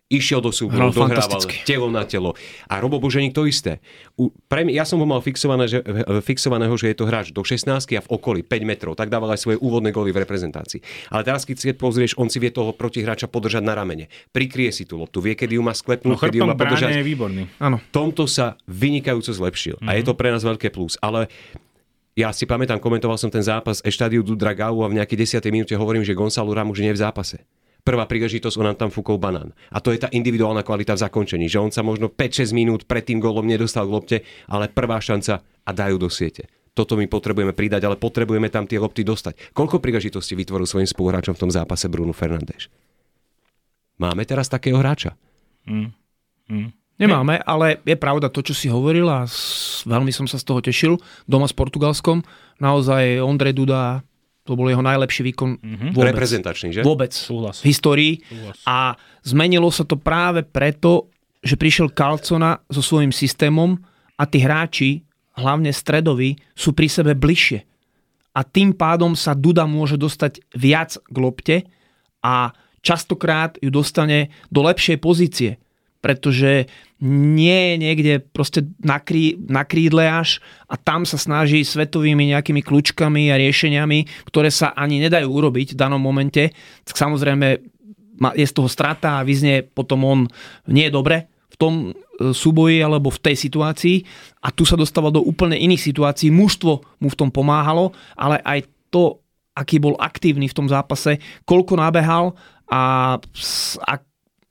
Speaker 2: Išiel do súboru, dohrával telo na telo. A Robo Boženík to isté. U, pre mňa, ja som ho mal fixované, že, fixovaného, že je to hráč do šestnástky a v okolí päť metrov. Tak dával aj svoje úvodné góly v reprezentácii. Ale teraz, keď si pozrieš, on si vie toho protihráča podržať na ramene. Prikrie si tú loptu, vie, kedy ju má sklepnúť, no, kedy ju má podržať.
Speaker 3: Je výborný.
Speaker 2: Áno. Tomto sa vynikajúco zlepšil. Mm-hmm. A je to pre nás veľké plus. Ale ja si pamätám, komentoval som ten zápas Estádio do Dragão a v nejakej desiatej minúte hovorím, že Gonçalo Ramos nie je v zápase. Prvá príležitosť, on nám tam fúkol banán. A to je tá individuálna kvalita v zakončení, že on sa možno päť šesť minút pred tým gólom nedostal k lopte, ale prvá šanca a dajú do siete. Toto my potrebujeme pridať, ale potrebujeme tam tie lopty dostať. Koľko príležitostí vytvoril svojim spoluhráčom v tom zápase Bruno Fernandes? Máme teraz takého hráča?
Speaker 3: Mm. Mm.
Speaker 4: Nemáme, ale je pravda to, čo si hovoril a veľmi som sa z toho tešil. Doma s Portugalskom. Naozaj Ondrej Duda, to bol jeho najlepší výkon mm-hmm. vôbec.
Speaker 2: Reprezentačný, že?
Speaker 4: Vôbec.
Speaker 3: Súhlas.
Speaker 4: V histórii.
Speaker 3: Súhlas.
Speaker 4: A zmenilo sa to práve preto, že prišiel Calzona so svojím systémom a tí hráči, hlavne stredoví, sú pri sebe bližšie. A tým pádom sa Duda môže dostať viac k lopte a častokrát ju dostane do lepšej pozície. Pretože nie je niekde proste na, krí, na krídle až a tam sa snaží svetovými nejakými kľúčkami a riešeniami, ktoré sa ani nedajú urobiť v danom momente. Tak samozrejme je z toho strata a vyznie potom on nie je dobre v tom súboji alebo v tej situácii a tu sa dostával do úplne iných situácií. Mužstvo mu v tom pomáhalo, ale aj to, aký bol aktívny v tom zápase, koľko nabehal a ak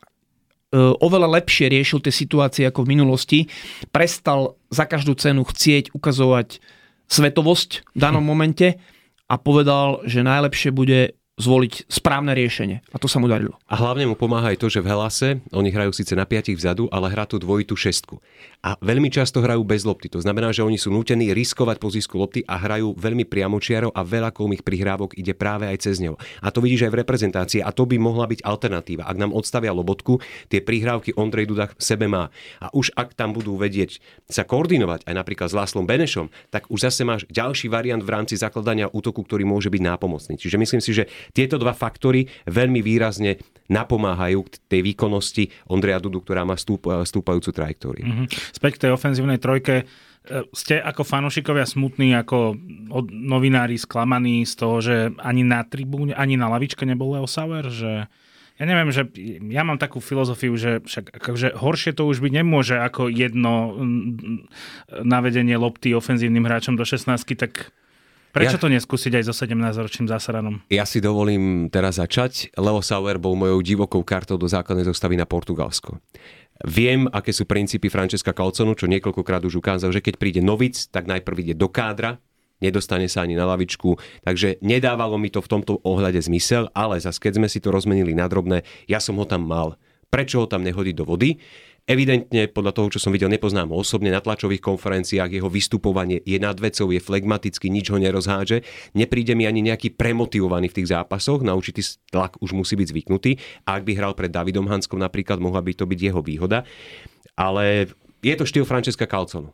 Speaker 4: oveľa lepšie riešil tie situácie ako v minulosti. Prestal za každú cenu chcieť ukazovať svetovosť v danom momente a povedal, že najlepšie bude zvoliť správne riešenie. A to sa mu darilo.
Speaker 2: A hlavne mu pomáha aj to, že v Helase oni hrajú síce na piatich vzadu, ale hrá tú dvojitú šestku. A veľmi často hrajú bez lopty. To znamená, že oni sú nútení riskovať po zisku lopty a hrajú veľmi priamočiaro a veľa kolmých prihrávok ide práve aj cez neho. A to vidíš aj v reprezentácii a to by mohla byť alternatíva. Ak nám odstavia Lobotku, tie prihrávky Ondrej Duda v sebe má. A už ak tam budú vedieť sa koordinovať aj napríklad s Láslom Benešom, tak už zase máš ďalší variant v rámci zakladania útoku, ktorý môže byť nápomocný. Čiže myslím si, že tieto dva faktory veľmi výrazne napomáhajú k tej výkonnosti Ondreja Dudu, ktorá má stúp, stúpajúcu trajektóriu.
Speaker 3: Mm-hmm. Späť k tej ofenzívnej trojke. Ste ako fanúšikovia smutní, ako novinári sklamaní z toho, že ani na tribúne, ani na lavičke nebol Leo Sauer, že ja neviem, že ja mám takú filozofiu, že však akože horšie to už byť nemôže ako jedno navedenie lopty ofenzívnym hráčom do šestnástky, tak prečo ja, to neskúsiť aj so sedemnásťročným Zásaranom?
Speaker 2: Ja si dovolím teraz začať. Leo Sauer bol mojou divokou kartou do základnej zostavy na Portugalsko. Viem, aké sú princípy Francesca Calzonu, čo niekoľkokrát už ukázal, že keď príde novic, tak najprv ide do kádra, nedostane sa ani na lavičku, takže nedávalo mi to v tomto ohľade zmysel, ale zase keď sme si to rozmenili na drobné, ja som ho tam mal. Prečo ho tam nehodiť do vody? Evidentne, podľa toho, čo som videl, nepoznám ho osobne, na tlačových konferenciách jeho vystupovanie je nad vecou, je flegmatický, nič ho nerozháže. Nepríde mi ani nejaký premotivovaný v tých zápasoch, na určitý tlak už musí byť zvyknutý. A ak by hral pred Davidom Hanskom napríklad, mohla by to byť jeho výhoda. Ale je to štýl Francesca Calzonu.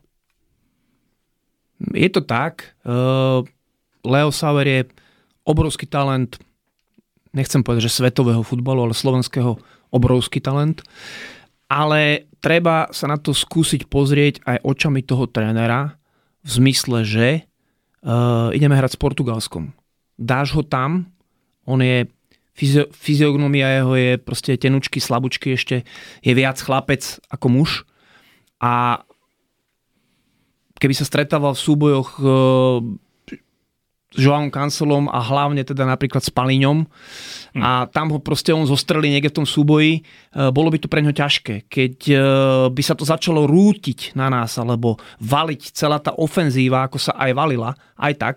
Speaker 4: Je to tak. Leo Sauer je obrovský talent, nechcem povedať, že svetového futbalu, ale slovenského obrovský talent. Ale treba sa na to skúsiť pozrieť aj očami toho trénera v zmysle, že uh, ideme hrať s Portugalskom. Dáš ho tam, on je, fyzio, fyziognomia jeho je proste tenučky, slabúčky, ešte je viac chlapec ako muž. A keby sa stretával v súbojoch uh, s Joaom Cancelom a hlavne teda napríklad s Palíňom hm. a tam ho proste on zostrelí niekde v tom súboji, bolo by to pre ňo ťažké. Keď by sa to začalo rútiť na nás alebo valiť celá tá ofenzíva, ako sa aj valila, aj tak,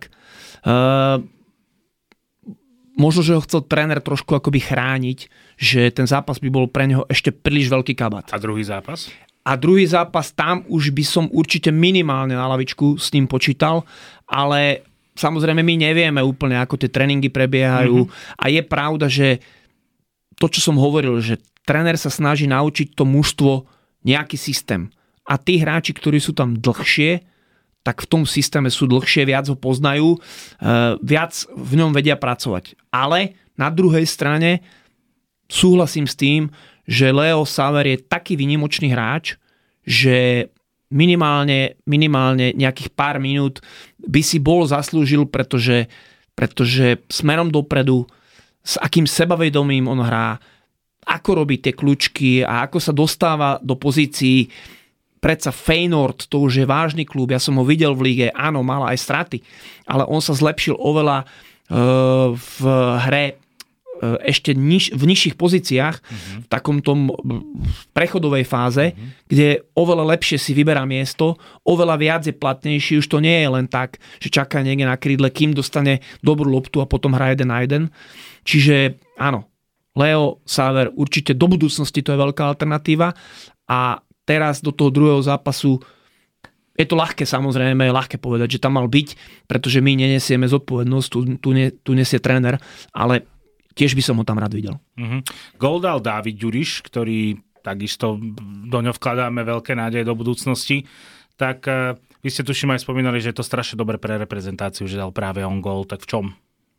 Speaker 4: možno, že ho chcel tréner trošku akoby chrániť, že ten zápas by bol pre neho ešte príliš veľký kabát.
Speaker 3: A druhý zápas?
Speaker 4: A druhý zápas, tam už by som určite minimálne na lavičku s ním počítal, ale samozrejme, my nevieme úplne, ako tie tréningy prebiehajú mm-hmm. a je pravda, že to, čo som hovoril, že tréner sa snaží naučiť to mužstvo nejaký systém. A tí hráči, ktorí sú tam dlhšie, tak v tom systéme sú dlhšie, viac ho poznajú, viac v ňom vedia pracovať. Ale na druhej strane súhlasím s tým, že Leo Saver je taký výnimočný hráč, že minimálne, minimálne nejakých pár minút by si bol zaslúžil, pretože, pretože smerom dopredu, s akým sebavedomím on hrá, ako robí tie kľúčky a ako sa dostáva do pozícií. Predsa Feyenoord, to už je vážny klub, ja som ho videl v líge, áno, mal aj straty, ale on sa zlepšil oveľa uh, v hre ešte niž, v nižších pozíciách, uh-huh. v takom tom prechodovej fáze, uh-huh. kde oveľa lepšie si vyberá miesto, oveľa viac je platnejší, už to nie je len tak, že čaká niekde na krídle, kým dostane dobrú loptu a potom hrá jeden na jeden. Čiže áno, Leo Saver určite do budúcnosti to je veľká alternatíva a teraz do toho druhého zápasu je to ľahké, samozrejme, je ľahké povedať, že tam mal byť, pretože my nenesieme zodpovednosť, tu, tu, ne, tu nesie tréner, ale tiež by som ho tam rád videl. Uh-huh.
Speaker 3: Gól dal Dávid Ďuriš, ktorý takisto do ňo vkladáme veľké nádeje do budúcnosti. Tak uh, vy ste tuším aj spomínali, že je to strašne dobre pre reprezentáciu, že dal práve on gól. Tak v čom?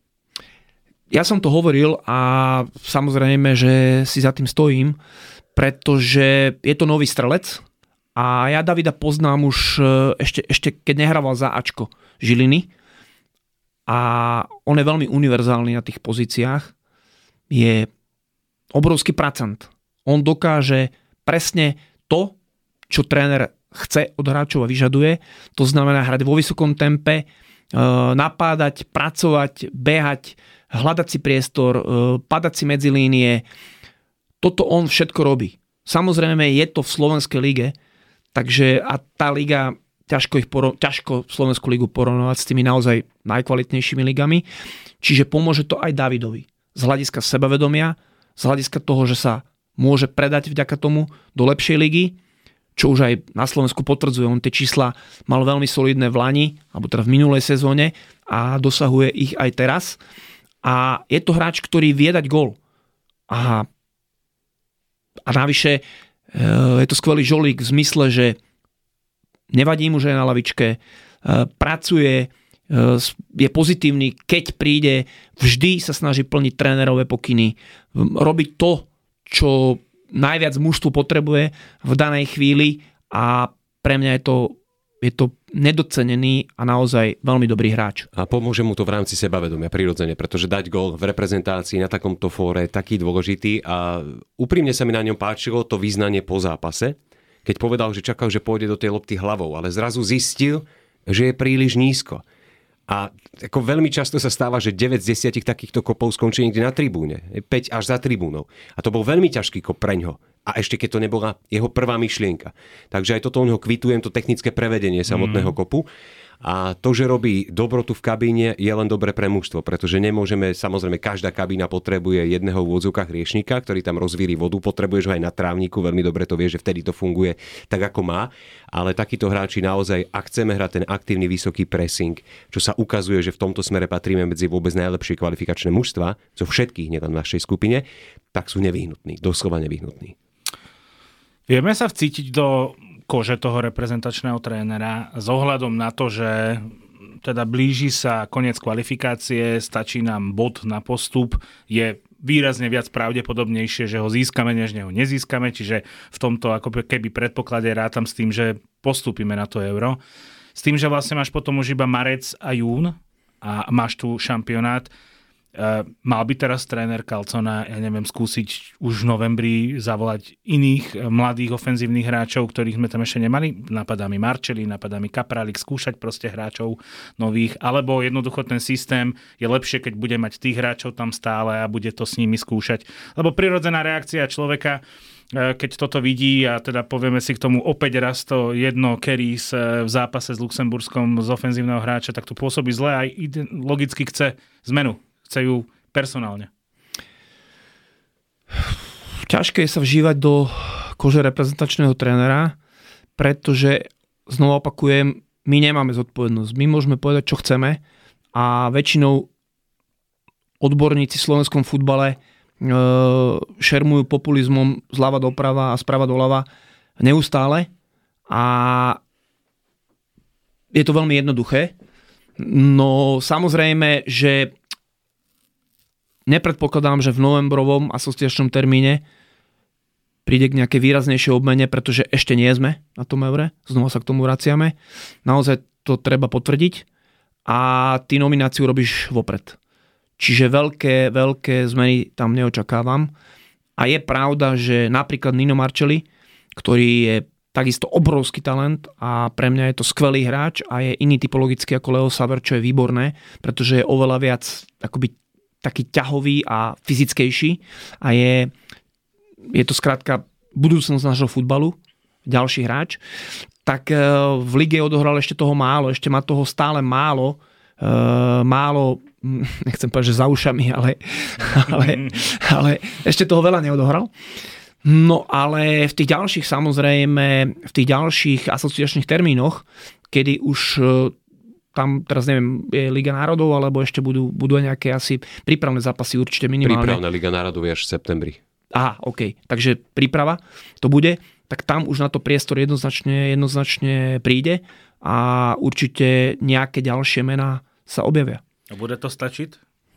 Speaker 4: Ja som to hovoril a samozrejme, že si za tým stojím, pretože je to nový strelec a ja Davida poznám už ešte, ešte keď nehrával za Ačko Žiliny a on je veľmi univerzálny na tých pozíciách. Je obrovský pracant. On dokáže presne to, čo tréner chce od hráčov a vyžaduje. To znamená hrať vo vysokom tempe, napádať, pracovať, behať, hľadať si priestor, padať si medzi línie. Toto on všetko robí. Samozrejme je to v slovenskej lige, takže a tá liga, ťažko, ich poro- ťažko Slovenskú ligu porovnávať s tými naozaj najkvalitnejšími ligami. Čiže pomôže to aj Davidovi. Z hľadiska sebavedomia, z hľadiska toho, že sa môže predať vďaka tomu do lepšej ligy, čo už aj na Slovensku potvrdzuje. On tie čísla mal veľmi solidné v lani, alebo teda v minulej sezóne a dosahuje ich aj teraz. A je to hráč, ktorý vie dať gól. A, a navyše je to skvelý žolík v zmysle, že nevadí mu, že je na lavičke, pracuje, je pozitívny, keď príde, vždy sa snaží plniť trénerové pokyny, robiť to, čo najviac mužstvo potrebuje v danej chvíli a pre mňa je to, je to nedocenený a naozaj veľmi dobrý hráč.
Speaker 2: A pomôže mu to v rámci sebavedomia, prirodzene, pretože dať gól v reprezentácii na takomto fóre je taký dôležitý a úprimne sa mi na ňom páčilo to význanie po zápase, keď povedal, že čakal, že pôjde do tej lopty hlavou, ale zrazu zistil, že je príliš nízko. A ako veľmi často sa stáva, že deväť z desať takýchto kopov skončí niekde na tribúne. päť až za tribúnou. A to bol veľmi ťažký kop preňho. A ešte keď to nebola jeho prvá myšlienka. Takže aj toto u neho kvitujem, to technické prevedenie samotného mm. kopu. A to, že robí dobrotu v kabíne, je len dobre pre mužstvo, pretože nemôžeme, samozrejme, každá kabína potrebuje jedného v úvodzovkách riešnika, ktorý tam rozvíri vodu, potrebuješ ho aj na trávniku, veľmi dobre to vie, že vtedy to funguje tak, ako má, ale takíto hráči naozaj, ak chceme hrať ten aktívny vysoký pressing, čo sa ukazuje, že v tomto smere patríme medzi vôbec najlepšie kvalifikačné mužstva, zo všetkých, nielen v našej skupine, tak sú nevyhnutní, doslova nevyhnutní.
Speaker 3: Vieme sa vcítiť do kože toho reprezentačného trénera s ohľadom na to, že teda blíži sa koniec kvalifikácie, stačí nám bod na postup, je výrazne viac pravdepodobnejšie, že ho získame, než ho nezískame, čiže v tomto ako keby predpoklade rátam s tým, že postúpime na to euro. S tým, že vlastne máš potom už iba marec a jún a máš tu šampionát. Mal by teraz tréner Calzona, ja neviem, skúsiť už v novembri zavolať iných mladých ofenzívnych hráčov, ktorých sme tam ešte nemali? Napadá mi Marčeli, napadá mi Kapralik, skúšať proste hráčov nových, alebo jednoducho ten systém je lepšie, keď bude mať tých hráčov tam stále a bude to s nimi skúšať. Lebo prirodzená reakcia človeka, keď toto vidí a teda povieme si k tomu opäť raz to jedno Keris v zápase s Luxemburskom z ofenzívneho hráča, tak to pôsobí zle a logicky chce zmenu. Chce ju personálne.
Speaker 4: Ťažké je sa vžívať do kože reprezentačného trénera, pretože, znova opakujem, my nemáme zodpovednosť. My môžeme povedať, čo chceme a väčšinou odborníci v slovenskom futbale e, šermujú populizmom zľava doprava a sprava doľava neustále a je to veľmi jednoduché. No samozrejme, že nepredpokladám, že v novembrovom asociačnom termíne príde k nejakej výraznejšej obmene, pretože ešte nie sme na tom eure, znova sa k tomu vraciame. Naozaj to treba potvrdiť a ty nomináciu robíš vopred. Čiže veľké, veľké zmeny tam neočakávam. A je pravda, že napríklad Nino Marcelli, ktorý je takisto obrovský talent a pre mňa je to skvelý hráč a je iný typologický ako Leo Saver, čo je výborné, pretože je oveľa viac akoby taký ťahový a fyzickejší a je, je to skrátka budúcnosť nášho futbalu, ďalší hráč. Tak v lige odohral ešte toho málo, ešte má toho stále málo, málo, nechcem povedať, že za ušami, ale, ale, ale ešte toho veľa neodohral. No ale v tých ďalších, samozrejme, v tých ďalších asociačných termínoch, kedy už tam, teraz neviem, je Liga národov, alebo ešte budú, budú nejaké asi prípravné zápasy určite minimálne.
Speaker 2: Prípravná Liga národov je až v septembri.
Speaker 4: Aha, OK. Takže príprava to bude, tak tam už na to priestor jednoznačne, jednoznačne príde a určite nejaké ďalšie mená sa objavia.
Speaker 3: A bude to stačiť?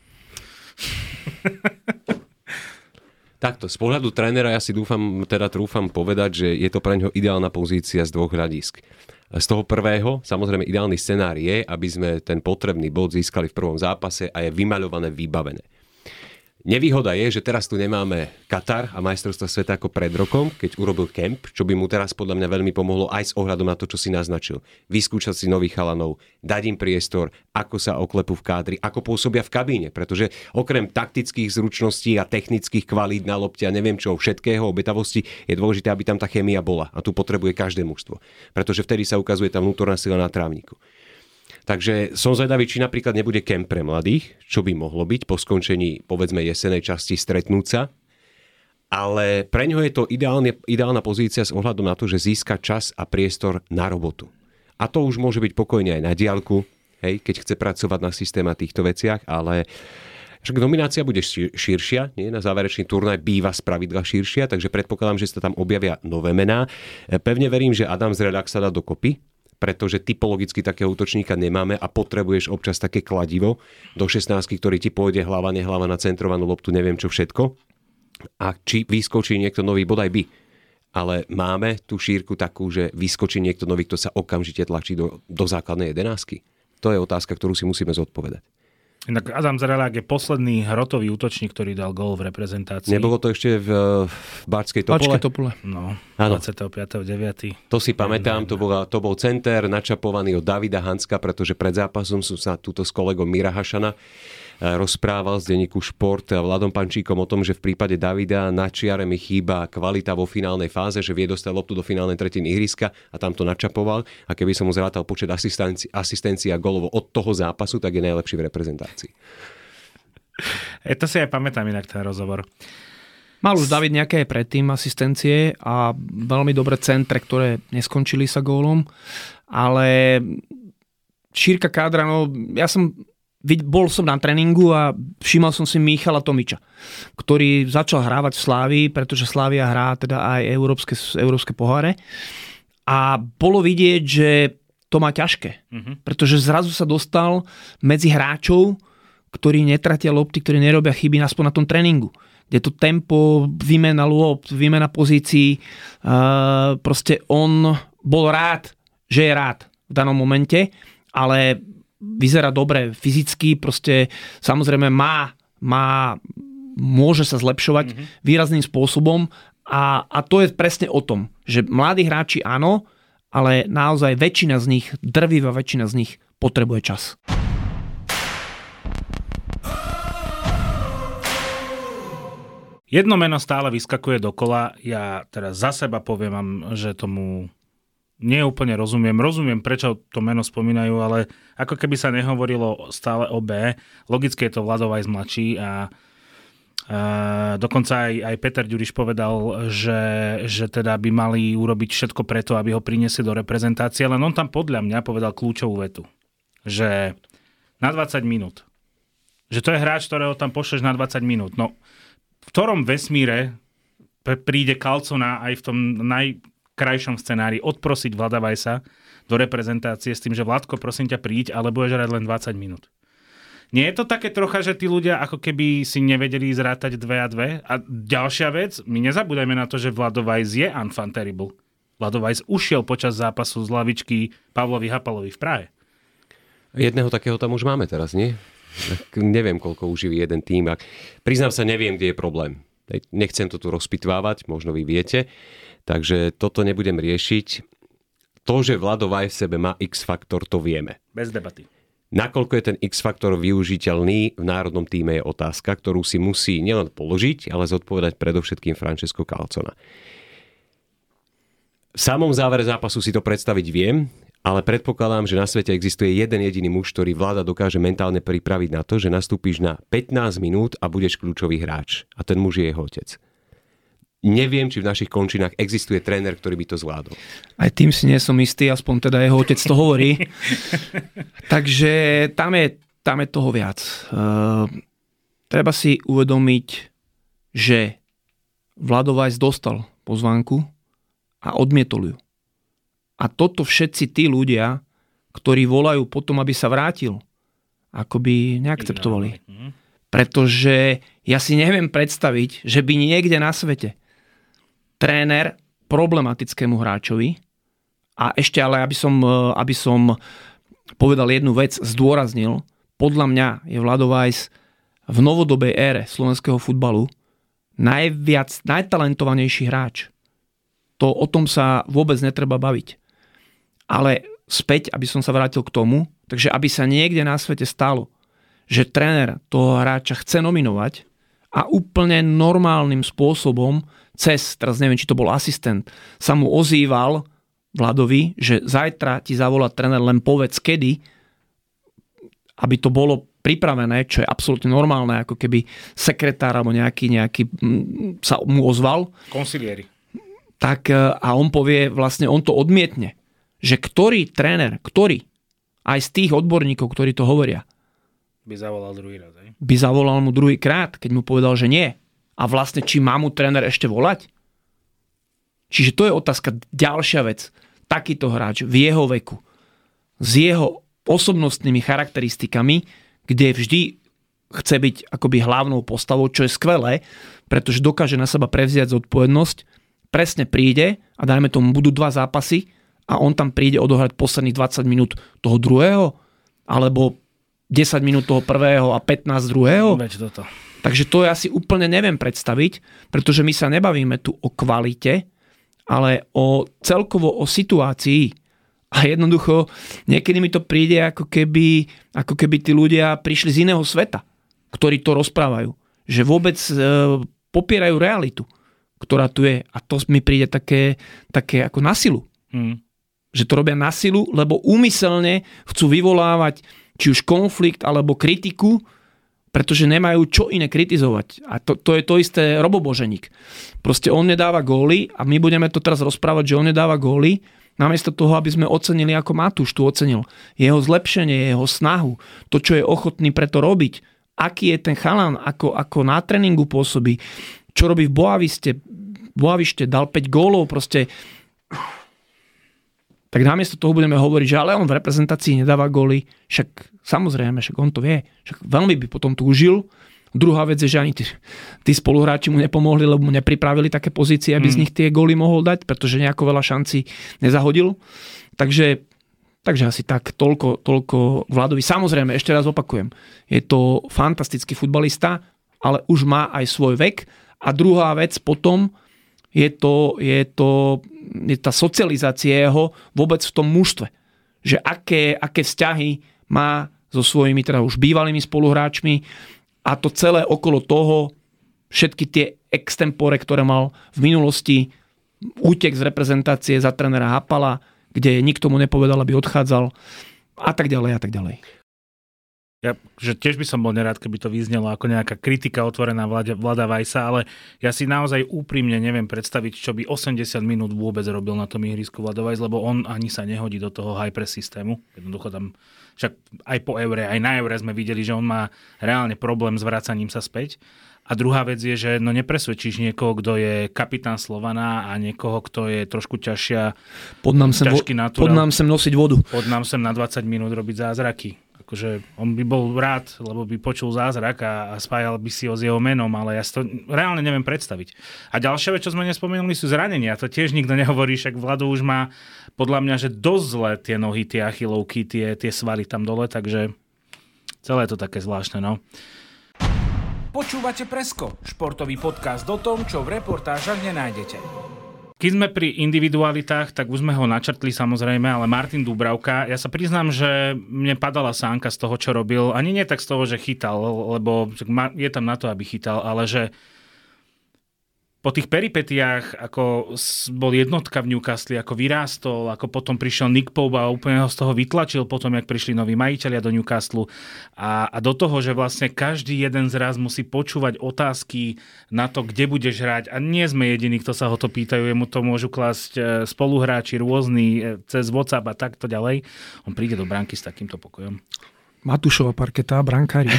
Speaker 2: Takto, z pohľadu trénera ja si dúfam, teda trúfam povedať, že je to pre ňoho ideálna pozícia z dvoch hľadisk. Z toho prvého, samozrejme ideálny scenár je, aby sme ten potrebný bod získali v prvom zápase a je vymaľované, vybavené. Nevýhoda je, že teraz tu nemáme Katar a majstrovstvá sveta ako pred rokom, keď urobil kemp, čo by mu teraz podľa mňa veľmi pomohlo aj s ohľadom na to, čo si naznačil. Vyskúšať si nových chalanov, dať im priestor, ako sa oklepú v kádri, ako pôsobia v kabíne, pretože okrem taktických zručností a technických kvalít na lopte a neviem čo, všetkého, obetavosti, je dôležité, aby tam tá chémia bola a tu potrebuje každé mužstvo, pretože vtedy sa ukazuje tá vnútorná sila na trávniku. Takže som zvedavý, či napríklad nebude kemp pre mladých, čo by mohlo byť po skončení, povedzme, jesenej časti stretnúť sa. Ale pre ňo je to ideálne, ideálna pozícia s ohľadom na to, že získa čas a priestor na robotu. A to už môže byť pokojne aj na diaľku, hej, keď chce pracovať na systém a týchto veciach, ale však nominácia bude širšia, nie? Na záverečný turnaj býva spravidla širšia, takže predpokladám, že sa tam objavia nové mená. Pevne verím, že Adam Zrelák sa dá dokopy, pretože typologicky takého útočníka nemáme a potrebuješ občas také kladivo do šestnástky, ktorý ti pôjde hlava, nehlava na centrovanú loptu, neviem čo všetko. A či vyskočí niekto nový, bodaj by. Ale máme tú šírku takú, že vyskočí niekto nový, kto sa okamžite tlačí do, do základnej jedenásky. To je otázka, ktorú si musíme zodpovedať.
Speaker 3: Inak Adam Zrelák je posledný hrotový útočník, ktorý dal gól v reprezentácii.
Speaker 2: Nebolo to ešte v, v Báčskej Topole?
Speaker 4: Báčskej Topole.
Speaker 3: No,
Speaker 2: Áno.
Speaker 3: dvadsiateho piateho deviateho
Speaker 2: To si pamätám, to, bola, to bol center načapovaný od Davida Hanska, pretože pred zápasom som sa túto s kolegom Mira Hašana rozprával z denníku Šport a Vladom Pančíkom o tom, že v prípade Davida na čiare mi chýba kvalita vo finálnej fáze, že vie dostať loptu do finálnej tretiny ihriska a tam to načapoval a keby som mu zrátal počet asistencií, asistencií a gólov od toho zápasu, tak je najlepší v reprezentácii.
Speaker 3: E, to si aj pamätám inak ten rozhovor.
Speaker 4: Mal už David nejaké predtým asistencie a veľmi dobré centre, ktoré neskončili sa gólom, ale šírka kádra, no ja som bol som na tréningu a všímal som si Michala Tomiča, ktorý začal hrávať v Slávii, pretože Slávia hrá teda aj európske, európske poháre. A bolo vidieť, že to má ťažké, uh-huh. pretože zrazu sa dostal medzi hráčov, ktorí netratia lopty, ktorí nerobia chyby aspoň na tom tréningu. Kde to tempo, výmena lopt, výmena pozícií, uh, proste on bol rád, že je rád v danom momente, ale vyzerá dobre fyzicky, proste samozrejme má, má môže sa zlepšovať mm-hmm. výrazným spôsobom a, a to je presne o tom, že mladí hráči áno, ale naozaj väčšina z nich, drvivá väčšina z nich potrebuje čas.
Speaker 3: Jedno meno stále vyskakuje dokola, ja teraz za seba poviem vám, že tomu nie úplne rozumiem. Rozumiem, prečo to meno spomínajú, ale ako keby sa nehovorilo stále o B. Logicky je to Vlado Weiss mladší a, a dokonca aj, aj Peter Ďuriš povedal, že, že teda by mali urobiť všetko preto, aby ho priniesli do reprezentácie, len on tam podľa mňa povedal kľúčovú vetu, že na dvadsať minút. Že to je hráč, ktorého tam pošleš na dvadsať minút. No, v ktorom vesmíre príde Calzona aj v tom naj krajšom scenári odprosiť Vlada Weissa do reprezentácie s tým, že Vladko, prosím ťa, príď, ale budeš hrať len dvadsať minút. Nie je to také trocha, že tí ľudia ako keby si nevedeli zrátať dve a dve? A ďalšia vec, my nezabúdajme na to, že Vlado Weiss je enfant terrible. Vlado Weiss ušiel počas zápasu z lavičky Pavlovi Hapalovi v Prahe.
Speaker 2: Jedného takého tam už máme teraz, nie? Tak neviem, koľko uživí jeden tým. Priznám sa, neviem, kde je problém. Nechcem to tu rozpitvávať, možno vy viete. Takže toto nebudem riešiť. To, že Vlado Weiss v sebe má X-faktor, to vieme.
Speaker 3: Bez debaty.
Speaker 2: Nakoľko je ten X-faktor využiteľný v národnom týme je otázka, ktorú si musí nielen položiť, ale zodpovedať predovšetkým Francesco Calzona. V samom závere zápasu si to predstaviť viem, ale predpokladám, že na svete existuje jeden jediný muž, ktorý Vlada dokáže mentálne pripraviť na to, že nastúpiš na pätnásť minút a budeš kľúčový hráč. A ten muž je jeho otec. Neviem, či v našich končinách existuje tréner, ktorý by to zvládol.
Speaker 4: Aj tým si nie som istý, aspoň teda jeho otec to hovorí. Takže tam je, tam je toho viac. Uh, treba si uvedomiť, že Vlado Weiss dostal pozvánku a odmietol ju. A toto všetci tí ľudia, ktorí volajú potom, aby sa vrátil, akoby neakceptovali. Pretože ja si neviem predstaviť, že by niekde na svete tréner problematickému hráčovi a ešte ale, aby som, aby som povedal jednu vec, zdôraznil, podľa mňa je Vlado Weiss v novodobej ére slovenského futbalu najviac, najtalentovanejší hráč. To o tom sa vôbec netreba baviť. Ale späť, aby som sa vrátil k tomu, takže aby sa niekde na svete stalo, že tréner toho hráča chce nominovať a úplne normálnym spôsobom cez, teraz neviem, či to bol asistent, sa mu ozýval Vladovi, že zajtra ti zavolá tréner, len povedz kedy, aby to bolo pripravené, čo je absolútne normálne, ako keby sekretár alebo nejaký, nejaký sa mu ozval.
Speaker 3: Konsiliéri.
Speaker 4: Tak a on povie, vlastne on to odmietne, že ktorý tréner, ktorý, aj z tých odborníkov, ktorí to hovoria,
Speaker 3: by zavolal druhý raz, aj?
Speaker 4: By zavolal mu druhý krát, keď mu povedal, že nie. A vlastne, či má mu tréner ešte volať? Čiže to je otázka. Ďalšia vec. Takýto hráč v jeho veku, s jeho osobnostnými charakteristikami, kde vždy chce byť akoby hlavnou postavou, čo je skvelé, pretože dokáže na seba prevziať zodpovednosť, presne príde a dajme tomu, budú dva zápasy a on tam príde odohrať posledných dvadsať minút toho druhého, alebo desať minút toho prvého a pätnásť druhého.
Speaker 3: Veď toto.
Speaker 4: Takže to ja si úplne neviem predstaviť, pretože my sa nebavíme tu o kvalite, ale o celkovo o situácii. A jednoducho, niekedy mi to príde, ako keby, ako keby tí ľudia prišli z iného sveta, ktorí to rozprávajú. Že vôbec e, popierajú realitu, ktorá tu je. A to mi príde také, také ako na silu. Hmm. Že to robia na silu, lebo úmyselne chcú vyvolávať či už konflikt, alebo kritiku, pretože nemajú čo iné kritizovať. A to, to je to isté Robo Boženík. Proste on nedáva góly a my budeme to teraz rozprávať, že on nedáva góly, namiesto toho, aby sme ocenili, ako Matúš tu ocenil. Jeho zlepšenie, jeho snahu, to, čo je ochotný preto robiť, aký je ten chalan, ako, ako na tréningu pôsobí, čo robí v Boaviste, Boavište, dal päť gólov, proste. Tak namiesto toho budeme hovoriť, že ale on v reprezentácii nedáva góly, však samozrejme, však on to vie, však veľmi by potom túžil. Druhá vec je, že ani tí, tí spoluhráči mu nepomohli, lebo mu nepripravili také pozície, aby mm. z nich tie góly mohol dať, pretože nejako veľa šancí nezahodil. Takže, takže asi tak, toľko, toľko Vladovi. Samozrejme, ešte raz opakujem, je to fantastický futbalista, ale už má aj svoj vek. A druhá vec potom, je to, je to je tá socializácia jeho vôbec v tom mužstve. Že aké, aké vzťahy má so svojimi teda už bývalými spoluhráčmi a to celé okolo toho, všetky tie extempore, ktoré mal v minulosti, útek z reprezentácie za trénera Hapala, kde nikto mu nepovedal, aby odchádzal a tak ďalej a tak ďalej.
Speaker 3: Ja, že tiež by som bol nerád, keby to vyznelo ako nejaká kritika otvorená Vlada, Vlada Weissa, ale ja si naozaj úprimne neviem predstaviť, čo by osemdesiat minút vôbec robil na tom ihrisku Vlada Weiss, lebo on ani sa nehodí do toho high press systému. Jednoducho tam, však aj po eure, aj na eure sme videli, že on má reálne problém s vracaním sa späť. A druhá vec je, že no nepresvedčíš niekoho, kto je kapitán Slovana a niekoho, kto je trošku ťažšia,
Speaker 4: pod nám sem,
Speaker 3: ťažký
Speaker 4: vo,
Speaker 3: naturál.
Speaker 4: Pod nám sem nosiť vodu.
Speaker 3: Pod nám sem na dvadsať minút robiť zázraky. akože on by bol rád, lebo by počul zázrak a, a spájal by si ho s jeho menom, ale ja si to reálne neviem predstaviť. A ďalšia vec, čo sme nespomenuli, sú zranenia. To tiež nikto nehovorí, však Vlado už má podľa mňa, že dosť zle tie nohy, tie achilovky, tie, tie svaly tam dole, takže celé je to také zvláštne, no.
Speaker 1: Počúvate Presko, športový podcast o tom, čo v reportážach nenájdete.
Speaker 3: Keď sme pri individualitách, tak už sme ho načrtli samozrejme, ale Martin Dúbravka, ja sa priznám, že mne padala sánka z toho, čo robil. Ani nie tak z toho, že chytal, lebo je tam na to, aby chytal, ale že po tých peripetiách, ako bol jednotka v Newcastle, ako vyrástol, ako potom prišiel Nick Pope a úplne ho z toho vytlačil, potom, jak prišli noví majitelia do Newcastle a, a do toho, že vlastne každý jeden z raz musí počúvať otázky na to, kde budeš hrať a nie sme jediní, kto sa ho to pýtajú, jemu to môžu klásť spoluhráči rôzni cez WhatsApp a takto ďalej. On príde do bránky s takýmto pokojom.
Speaker 4: Matúšova parketa, brankári.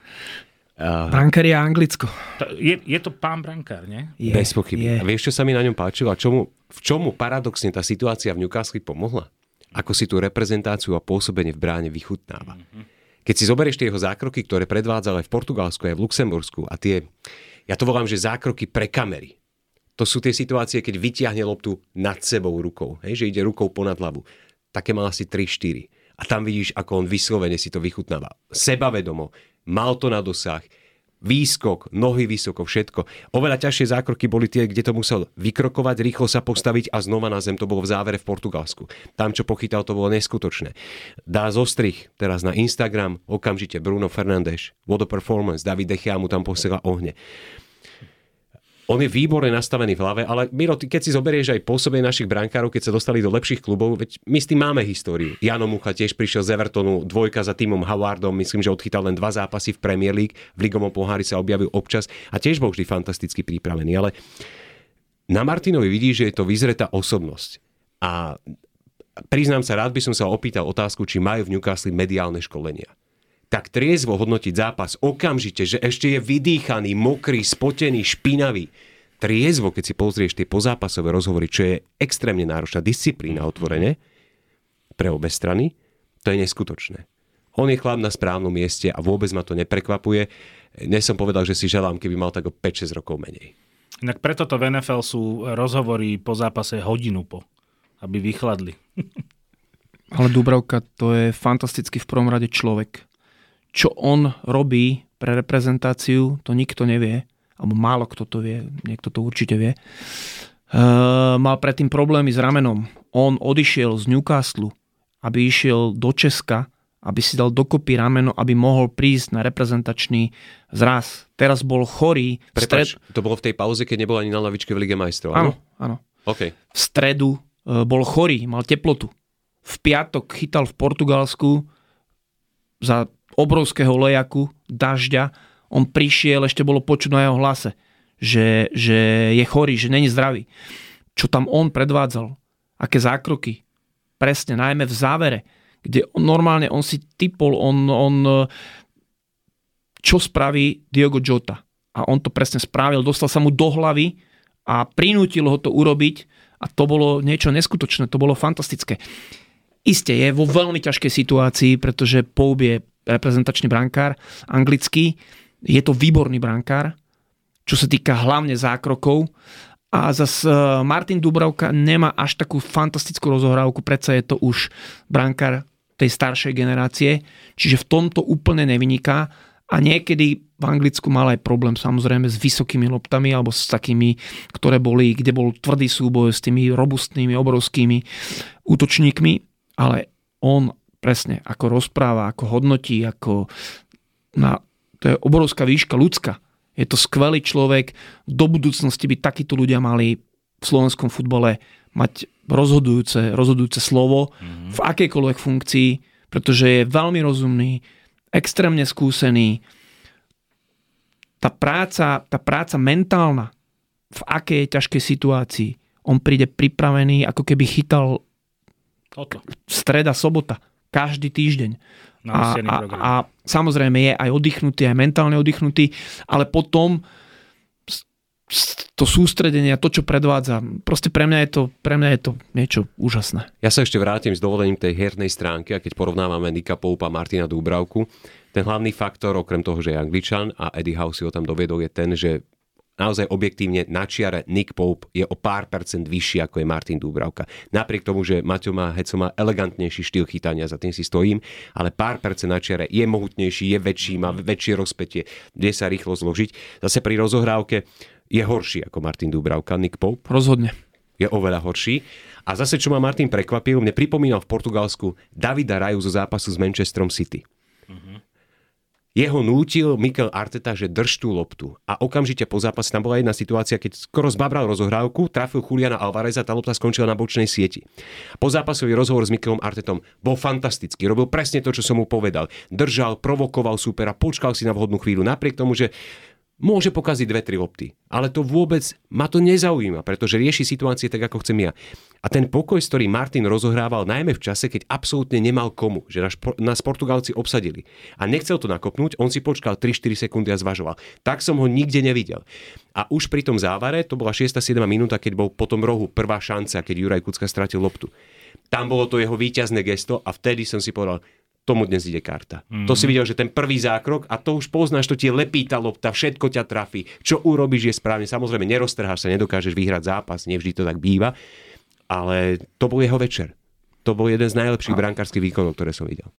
Speaker 4: Uh, brankár je Anglicko.
Speaker 3: Je, je to pán brankár, nie?
Speaker 2: Je, bez pochyby. Je. A vieš, čo sa mi na ňom páčilo? A čomu, v čomu paradoxne tá situácia v Newcastle pomohla? Ako si tú reprezentáciu a pôsobenie v bráne vychutnáva. Mm-hmm. Keď si zoberieš tie jeho zákroky, ktoré predvádzal aj v Portugalsku, aj v Luxembursku a tie, ja to volám, že zákroky pre kamery. To sú tie situácie, keď vytiahne loptu nad sebou rukou. Hej, že ide rukou ponad hlavu. Také mal asi tri štyri. A tam vidíš, ako on vyslovene si to vychutnáva. Sebavedomo. Mal to na dosah. Výskok, nohy vysoko, všetko. Oveľa ťažšie zákroky boli tie, kde to musel vykrokovať, rýchlo sa postaviť a znova na zem. To bolo v závere v Portugalsku. Tam, čo pochytal, to bolo neskutočné. Dá zostrih teraz na Instagram, okamžite Bruno Fernandes, what a performance, David De Gea mu tam posiela ohne. On je výborne nastavený v hlave, ale Miro, ty keď si zoberieš aj pôsobenie našich brankárov, keď sa dostali do lepších klubov, veď my s tým máme históriu. Jano Mucha tiež prišiel z Evertonu, dvojka za Timom Howardom, myslím, že odchytal len dva zápasy v Premier League, v ligovom pohári sa objavil občas a tiež bol vždy fantasticky pripravený, ale na Martinovi vidí, že je to vyzretá osobnosť. A priznám sa, rád by som sa opýtal otázku, či majú v Newcastle mediálne školenia. Tak triezvo hodnotiť zápas okamžite, že ešte je vydýchaný, mokrý, spotený, špinavý. Triezvo, keď si pozrieš tie pozápasové rozhovory, čo je extrémne náročná disciplína otvorene pre obe strany, to je neskutočné. On je chlap na správnom mieste a vôbec ma to neprekvapuje. Dnes som povedal, že si želám, keby mal tak o päť šesť rokov menej.
Speaker 3: Inak preto to v en ef el sú rozhovory po zápase hodinu po, aby vychladli.
Speaker 4: Ale Dúbravka, to je fantasticky v prvom rade človek. Čo on robí pre reprezentáciu, to nikto nevie, alebo málo kto to vie, niekto to určite vie. Uh, mal predtým problémy s ramenom. On odišiel z Newcastle, aby išiel do Česka, aby si dal dokopy rameno, aby mohol prísť na reprezentačný zraz. Teraz bol chorý.
Speaker 2: Prepáč, stred... to bolo v tej pauze, keď nebol ani na lavičke v Lige majstrov,
Speaker 4: áno? Áno, áno.
Speaker 2: Okay.
Speaker 4: V stredu uh, bol chorý, mal teplotu. V piatok chytal v Portugalsku za obrovského lejaku, dažďa, on prišiel, ešte bolo počuť na jeho hlase, že, že je chorý, že není zdravý. Čo tam on predvádzal, aké zákroky, presne, najmä v závere, kde on, normálne on si typol, on, on čo spraví Diogo Jota. A on to presne spravil, dostal sa mu do hlavy a prinútil ho to urobiť a to bolo niečo neskutočné, to bolo fantastické. Isté je vo veľmi ťažkej situácii, pretože Pope je reprezentačný brankár, anglický. Je to výborný brankár, čo sa týka hlavne zákrokov. A zase Martin Dúbravka nemá až takú fantastickú rozohrávku, predsa je to už brankár tej staršej generácie, čiže v tomto úplne nevyniká. A niekedy v Anglicku mal aj problém samozrejme s vysokými loptami alebo s takými, ktoré boli, kde bol tvrdý súboj s tými robustnými, obrovskými útočníkmi, ale on presne, ako rozpráva, ako hodnotí, ako na, to je obrovská výška ľudská. Je to skvelý človek. Do budúcnosti by takíto ľudia mali v slovenskom futbale mať rozhodujúce, rozhodujúce slovo mm-hmm. v akejkoľvek funkcii, pretože je veľmi rozumný, extrémne skúsený. Tá práca, tá práca mentálna, v akej ťažkej situácii, on príde pripravený, ako keby chytal Toto. streda, sobota. Každý týždeň. A, a, a samozrejme je aj oddychnutý, aj mentálne oddychnutý, ale potom to sústredenie, to, čo predvádza. Proste pre mňa je to, pre mňa je to niečo úžasné.
Speaker 2: Ja sa ešte vrátim s dovolením tej hernej stránky, a keď porovnávame Nicka Popa a Martina Dúbravku, ten hlavný faktor, okrem toho, že je Angličan a Eddie Howe si ho tam doviedol, je ten, že naozaj objektívne na čiare Nick Pope je o pár percent vyšší ako je Martin Dúbravka. Napriek tomu, že Maťo má, Heco má elegantnejší štýl chytania, za tým si stojím, ale pár percent na čiare je mohutnejší, je väčší, má väčšie rozpätie, vie sa rýchlo zložiť. Zase pri rozohrávke je horší ako Martin Dúbravka, Nick Pope.
Speaker 4: Rozhodne.
Speaker 2: Je oveľa horší. A zase, čo ma Martin prekvapil, mne pripomínal v Portugalsku Davida Raju zo zápasu s Manchesterom City. Uh-huh. Jeho nútil Mikel Arteta, že drž tú loptu. A okamžite po zápase tam bola jedna situácia, keď skoro zbabral rozohrávku, trafil Juliana Alvareza, tá lopta skončila na bočnej sieti. Po zápasový rozhovor s Mikelom Artetom bol fantastický, robil presne to, čo som mu povedal. Držal, provokoval súpera, počkal si na vhodnú chvíľu, napriek tomu, že môže pokaziť dve tri lopty. Ale to vôbec ma to nezaujíma, pretože rieši situácie tak, ako chcem ja. A ten pokoj, s ktorým Martin rozohrával, najmä v čase, keď absolútne nemal komu, že nás Portugálci obsadili. A nechcel to nakopnúť, on si počkal tri štyri sekundy a zvažoval. Tak som ho nikde nevidel. A už pri tom závare, to bola šiesta siedma minúta, keď bol po tom rohu prvá šanca, keď Juraj Kucka stratil loptu. Tam bolo to jeho víťazné gesto a vtedy som si povedal, tomu dnes ide karta. Mm-hmm. To si videl, že ten prvý zákrok, a to už poznáš, to ti lepí tá lopta, všetko ťa trafí. Čo urobíš je správne. Samozrejme, neroztrháš sa, nedokážeš vyhrať zápas, nevždy to tak býva, ale to bol jeho večer. To bol jeden z najlepších brankárskych výkonov, ktoré som videl.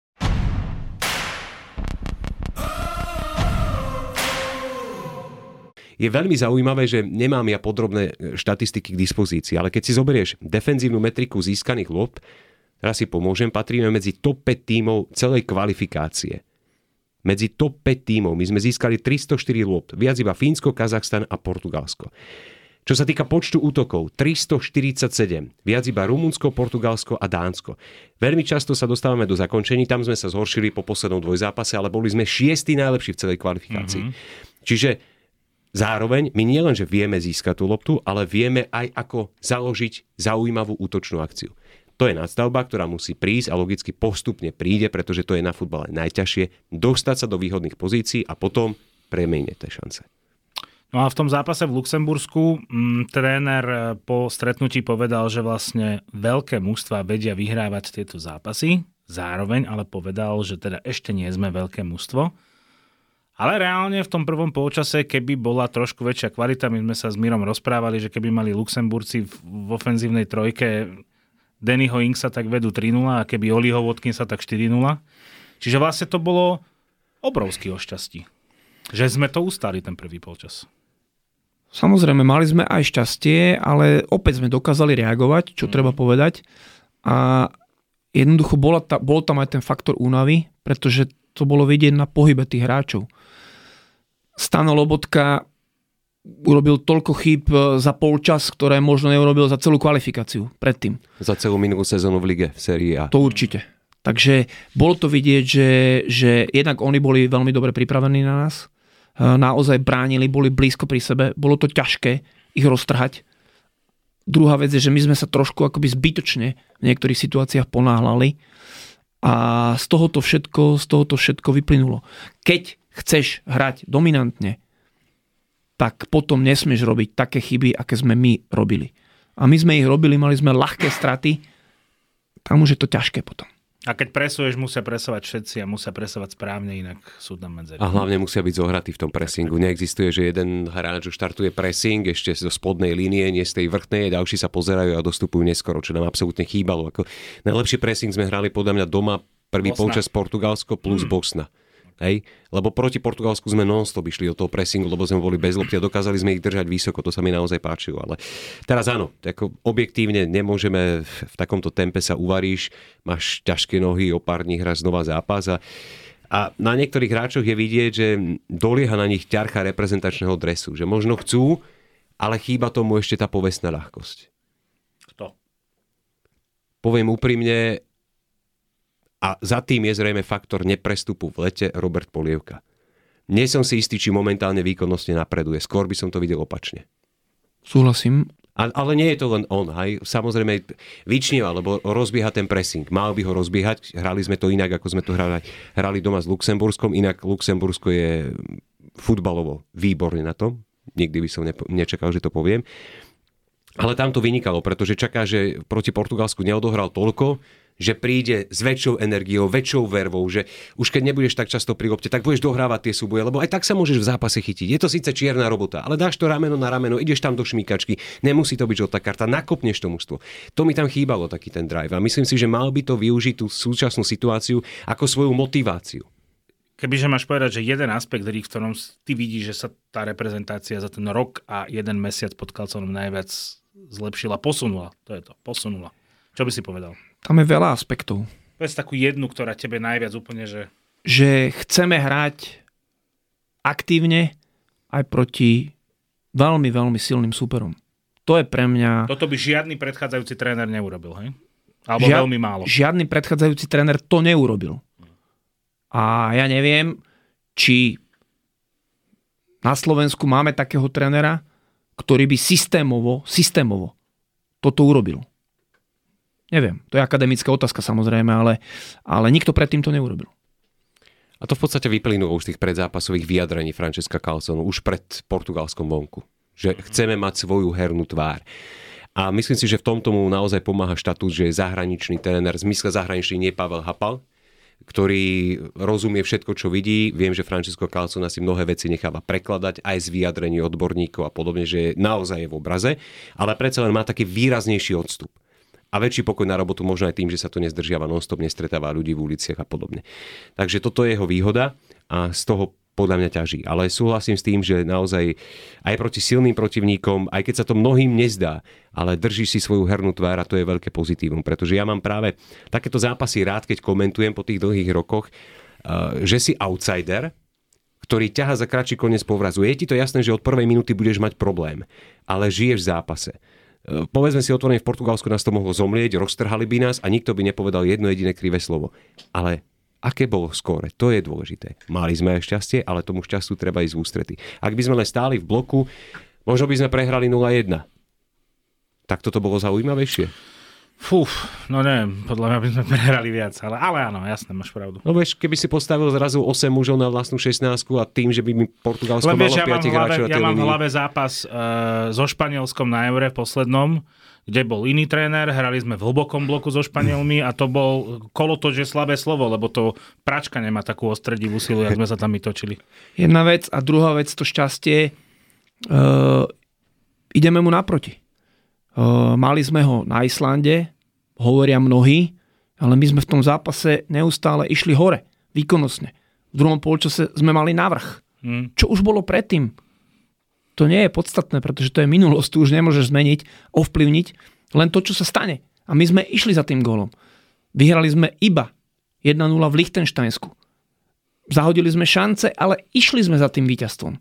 Speaker 2: Je veľmi zaujímavé, že nemám ja podrobné štatistiky k dispozícii, ale keď si zoberieš defenzívnu metriku získaných lop, teraz si pomôžem, patríme medzi top päť tímov celej kvalifikácie. Medzi top päť tímov. My sme získali tristoštyri lôb. Viac iba Fínsko, Kazachstan a Portugalsko. Čo sa týka počtu útokov, tristoštyridsaťsedem. Viac iba Rumunsko, Portugalsko a Dánsko. Veľmi často sa dostávame do zakončení, tam sme sa zhoršili po poslednom dvojzápase, ale boli sme šiestí najlepší v celej kvalifikácii. Mm-hmm. Čiže zároveň my nielenže vieme získať tú loptu, ale vieme aj ako založiť zaujímavú útočnú akciu. To je nadstavba, ktorá musí prísť a logicky postupne príde, pretože to je na futbale najťažšie, dostať sa do výhodných pozícií a potom premeniť tie šance.
Speaker 3: No a v tom zápase v Luxembursku m, tréner po stretnutí povedal, že vlastne veľké mužstvá vedia vyhrávať tieto zápasy, zároveň ale povedal, že teda ešte nie sme veľké mužstvo. Ale reálne v tom prvom polčase, keby bola trošku väčšia kvalita, my sme sa s Mirom rozprávali, že keby mali Luxemburci v, v ofenzívnej trojke Dannyho Inksa, tak vedú tri nula a keby Oliho Watkinsa, tak štyri nula. Čiže vlastne to bolo obrovský o šťastí. Že sme to ustali ten prvý polčas.
Speaker 4: Samozrejme, mali sme aj šťastie, ale opäť sme dokázali reagovať, čo mm. treba povedať. A jednoducho bola ta, bol tam aj ten faktor únavy, pretože to bolo vidieť na pohybe tých hráčov. Stano Lobotka urobil toľko chýb za polčas, ktoré možno neurobil za celú kvalifikáciu predtým.
Speaker 2: Za celú minulú sezónu v lige, v sérii A.
Speaker 4: To určite. Takže bolo to vidieť, že, že jednak oni boli veľmi dobre pripravení na nás. Naozaj bránili, boli blízko pri sebe. Bolo to ťažké ich roztrhať. Druhá vec je, že my sme sa trošku akoby zbytočne v niektorých situáciách ponáhľali a z tohoto všetko, z tohoto všetko vyplynulo. Keď chceš hrať dominantne, tak potom nesmieš robiť také chyby, aké sme my robili. A my sme ich robili, mali sme ľahké straty, tam už je to ťažké potom.
Speaker 3: A keď presuješ, musia presovať všetci a musia presovať správne, inak sú tam medzery.
Speaker 2: A hlavne musia byť zohratí v tom pressingu. Neexistuje, že jeden hráč štartuje pressing ešte zo spodnej línie, nie z tej vrchnej, ďalší sa pozerajú a dostupujú neskoro, čo nám absolútne chýbalo. Ako najlepší pressing sme hrali podľa mňa doma prvý polčas Portugalsko plus hmm. Bosna. Hej? Lebo proti Portugalsku sme non-stop išli do toho pressingu, lebo sme boli bez lopty a dokázali sme ich držať vysoko, to sa mi naozaj páčilo. Ale teraz áno, ako objektívne nemôžeme v takomto tempe sa uvaríš, máš ťažké nohy, o pár dní hráš znova zápas a, a na niektorých hráčoch je vidieť, že dolieha na nich ťarcha reprezentačného dresu, že možno chcú, ale chýba tomu ešte tá povestná ľahkosť.
Speaker 3: Kto?
Speaker 2: Poviem úprimne, a za tým je zrejme faktor neprestupu v lete Robert Polievka. Nie som si istý, či momentálne výkonnostne napreduje. Skôr by som to videl opačne.
Speaker 4: Súhlasím.
Speaker 2: A, ale nie je to len on. Hej. Samozrejme vyčnieva, lebo rozbieha ten pressing. Mal by ho rozbiehať. Hrali sme to inak, ako sme to hrali, hrali doma s Luxemburskom. Inak Luxembursko je futbalovo výborné na tom. Nikdy by som nepo- nečakal, že to poviem. Ale tam to vynikalo, pretože čaká, že proti Portugalsku neodohral toľko, že príde s väčšou energiou, väčšou vervou, že už keď nebudeš tak často pri lopte, tak budeš dohrávať tie súboje, lebo aj tak sa môžeš v zápase chytiť. Je to síce čierna robota, ale dáš to rameno na rameno, ideš tam do šmíkačky, nemusí to byť žltá karta, nakopneš to mužstvo. To mi tam chýbalo, taký ten drive. A myslím si, že mal by to využiť tú súčasnú situáciu ako svoju motiváciu.
Speaker 3: Kebyže máš povedať, že jeden aspekt, v ktorom ty vidíš, že sa tá reprezentácia za ten rok a jeden mesiac pod Carlsonom najviac zlepšila, posunula, to je to, posunula. Čo by si povedal?
Speaker 4: Tam je veľa aspektov.
Speaker 3: Povedz takú jednu, ktorá tebe najviac úplne, že...
Speaker 4: Že chceme hrať aktívne aj proti veľmi, veľmi silným súperom. To je pre mňa...
Speaker 3: Toto by žiadny predchádzajúci tréner neurobil, hej? Alebo Žia... veľmi málo.
Speaker 4: Žiadny predchádzajúci tréner to neurobil. A ja neviem, či na Slovensku máme takého trénera, ktorý by systémovo, systémovo toto urobil. Neviem, to je akademická otázka samozrejme, ale, ale nikto predtým to neurobil.
Speaker 2: A to v podstate vyplynulo už z tých predzápasových vyjadrení Francesca Carlsonu už pred portugalskom vonku. Že chceme mať svoju hernú tvár. A myslím si, že v tomto mu naozaj pomáha štatút, že je zahraničný tréner, v zmysle zahraničný nie Pavel Hapal, ktorý rozumie všetko, čo vidí. Viem, že Francesco Carlson asi mnohé veci necháva prekladať aj z vyjadrení odborníkov a podobne, že naozaj je v obraze, ale predsa len má taký výraznejší odstup. A väčší pokoj na robotu možno aj tým, že sa to nezdržiava non-stop, nestretáva ľudí v uliciach a podobne. Takže toto je jeho výhoda a z toho podľa mňa ťaží. Ale súhlasím s tým, že naozaj aj proti silným protivníkom, aj keď sa to mnohým nezdá, ale drží si svoju hernú tvár a to je veľké pozitívum. Pretože ja mám práve takéto zápasy rád, keď komentujem po tých dlhých rokoch, že si outsider, ktorý ťaha za kratší koniec povrazu. Je ti to jasné, že od prvej minúty budeš mať problém, ale žiješ v zápase. Povedzme si otvorene, v Portugalsku nás to mohlo zomlieť, roztrhali by nás a nikto by nepovedal jedno jediné krivé slovo. Ale aké bolo skóre? To je dôležité. Mali sme aj šťastie, ale tomu šťastiu treba ísť v ústrety. Ak by sme len stáli v bloku, možno by sme prehrali nula jedna. Tak toto bolo zaujímavejšie.
Speaker 3: Fúf, no neviem, podľa mňa by sme prehrali viac, ale, ale áno, jasné, máš pravdu.
Speaker 2: No vieš, keby si postavil zrazu osem mužov na vlastnú šestnáctku a tým, že by mi Portugalsko malo
Speaker 3: ja
Speaker 2: piatich hráčov.
Speaker 3: Ja mám v hlave zápas uh, so Španielskom na Eure v poslednom, kde bol iný tréner, hrali sme v hlbokom bloku so Španielmi a to bol kolotoč, že slabé slovo, lebo to pračka nemá takú ostredivú silu, jak sme sa tam my točili.
Speaker 4: Jedna vec a druhá vec, to šťastie, uh, ideme mu naproti. Uh, mali sme ho na Islande, hovoria mnohí, ale my sme v tom zápase neustále išli hore, výkonnostne. V druhom polčase sme mali navrch. Hmm. Čo už bolo predtým? To nie je podstatné, pretože to je minulosť, tu už nemôžeš zmeniť, ovplyvniť, len to, čo sa stane. A my sme išli za tým gólom. Vyhrali sme iba jedna nula v Lichtensteinsku. Zahodili sme šance, ale išli sme za tým víťazstvom.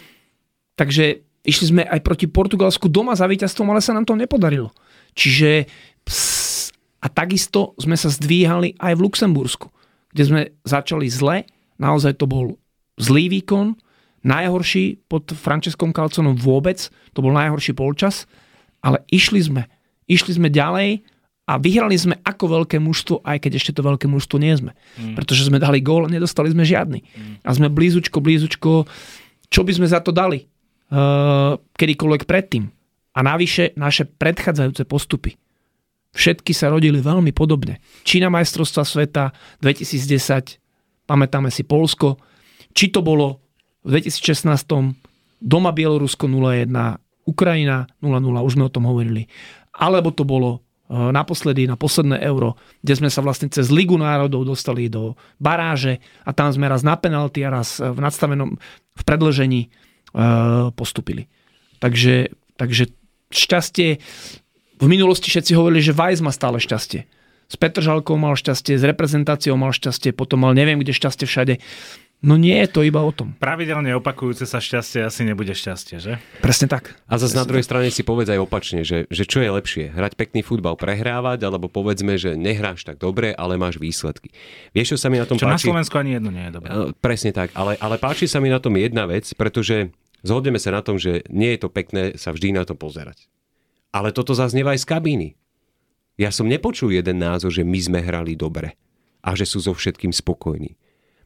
Speaker 4: Takže išli sme aj proti Portugalsku doma za víťazstvom, ale sa nám to nepodarilo. Čiže ps, a takisto sme sa zdvíhali aj v Luxembursku, kde sme začali zle. Naozaj to bol zlý výkon, najhorší pod Francescom Carlsonom vôbec, to bol najhorší polčas, ale išli sme. Išli sme ďalej a vyhrali sme ako veľké mužstvo, aj keď ešte to veľké mužstvo nie sme. Mm. Pretože sme dali gól a nedostali sme žiadny. Mm. A sme blízučko, blízučko, čo by sme za to dali? Uh, kedykoľvek predtým. A navyše naše predchádzajúce postupy. Všetky sa rodili veľmi podobne. Čína majstrovstva sveta dvetisícdesať, pamätáme si Poľsko, či to bolo v dvetisícšestnásť doma Bielorusko nula jedna, Ukrajina nula nula, už sme o tom hovorili. Alebo to bolo uh, naposledy na posledné euro, kde sme sa vlastne cez Ligu národov dostali do baráže a tam sme raz na penalty a raz v nadstavenom v predĺžení postupili. Takže, takže šťastie, v minulosti všetci hovorili, že Weiss má stále šťastie. S Petržalkou mal šťastie, s reprezentáciou mal šťastie, potom mal neviem kde šťastie všade. No nie je to iba o tom.
Speaker 3: Pravidelne opakujúce sa šťastie asi nebude šťastie, že?
Speaker 4: Presne tak.
Speaker 2: A zase na druhej tak. strane si povedz aj opačne, že, že čo je lepšie? Hrať pekný futbal, prehrávať, alebo povedzme, že nehráš tak dobre, ale máš výsledky. Vieš, čo sa mi na tom
Speaker 3: čo
Speaker 2: páči?
Speaker 3: Čo na Slovensku ani jedno nie je dobré.
Speaker 2: Presne tak, ale, ale páči sa mi na tom jedna vec, pretože zhodneme sa na tom, že nie je to pekné sa vždy na to pozerať. Ale toto zaznieva aj z kabíny. Ja som nepočul jeden názor, že my sme hrali dobre a že sú so všetkým spokojní.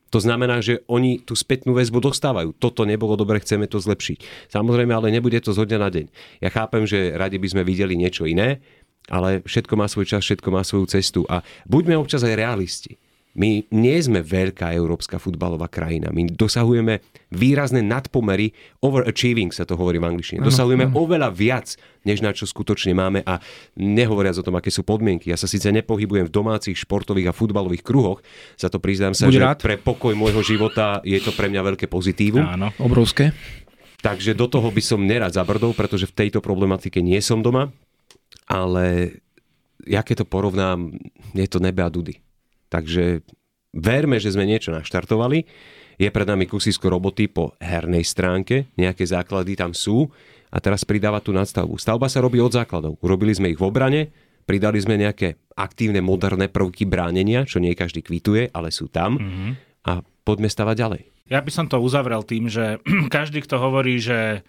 Speaker 2: To znamená, že oni tú spätnú väzbu dostávajú. Toto nebolo dobre, chceme to zlepšiť. Samozrejme, ale nebude to zo dňa na deň. Ja chápem, že radi by sme videli niečo iné, ale všetko má svoj čas, všetko má svoju cestu. A buďme občas aj realisti. My nie sme veľká európska futbalová krajina. My dosahujeme výrazné nadpomery, overachieving sa to hovorí v angličtine. Dosahujeme oveľa viac, než na čo skutočne máme a nehovoriac o tom, aké sú podmienky. Ja sa síce nepohybujem v domácich športových a futbalových kruhoch, za to priznám sa,
Speaker 4: Buď
Speaker 2: že
Speaker 4: rád.
Speaker 2: pre pokoj môjho života je to pre mňa veľké pozitívum.
Speaker 3: Áno.
Speaker 4: Obrovské.
Speaker 2: Takže do toho by som nerad zabrdol, pretože v tejto problematike nie som doma, ale ja keď to porovnám, je to nebe a dudy. Takže verme, že sme niečo naštartovali. Je pred nami kusisko roboty po hernej stránke. Nejaké základy tam sú. A teraz pridáva tú nadstavbu. Stavba sa robí od základov. Urobili sme ich v obrane, pridali sme nejaké aktívne, moderné prvky bránenia, čo nie každý kvituje, ale sú tam. Mm-hmm. A poďme stavať ďalej.
Speaker 3: Ja by som to uzavrel tým, že každý, kto hovorí, že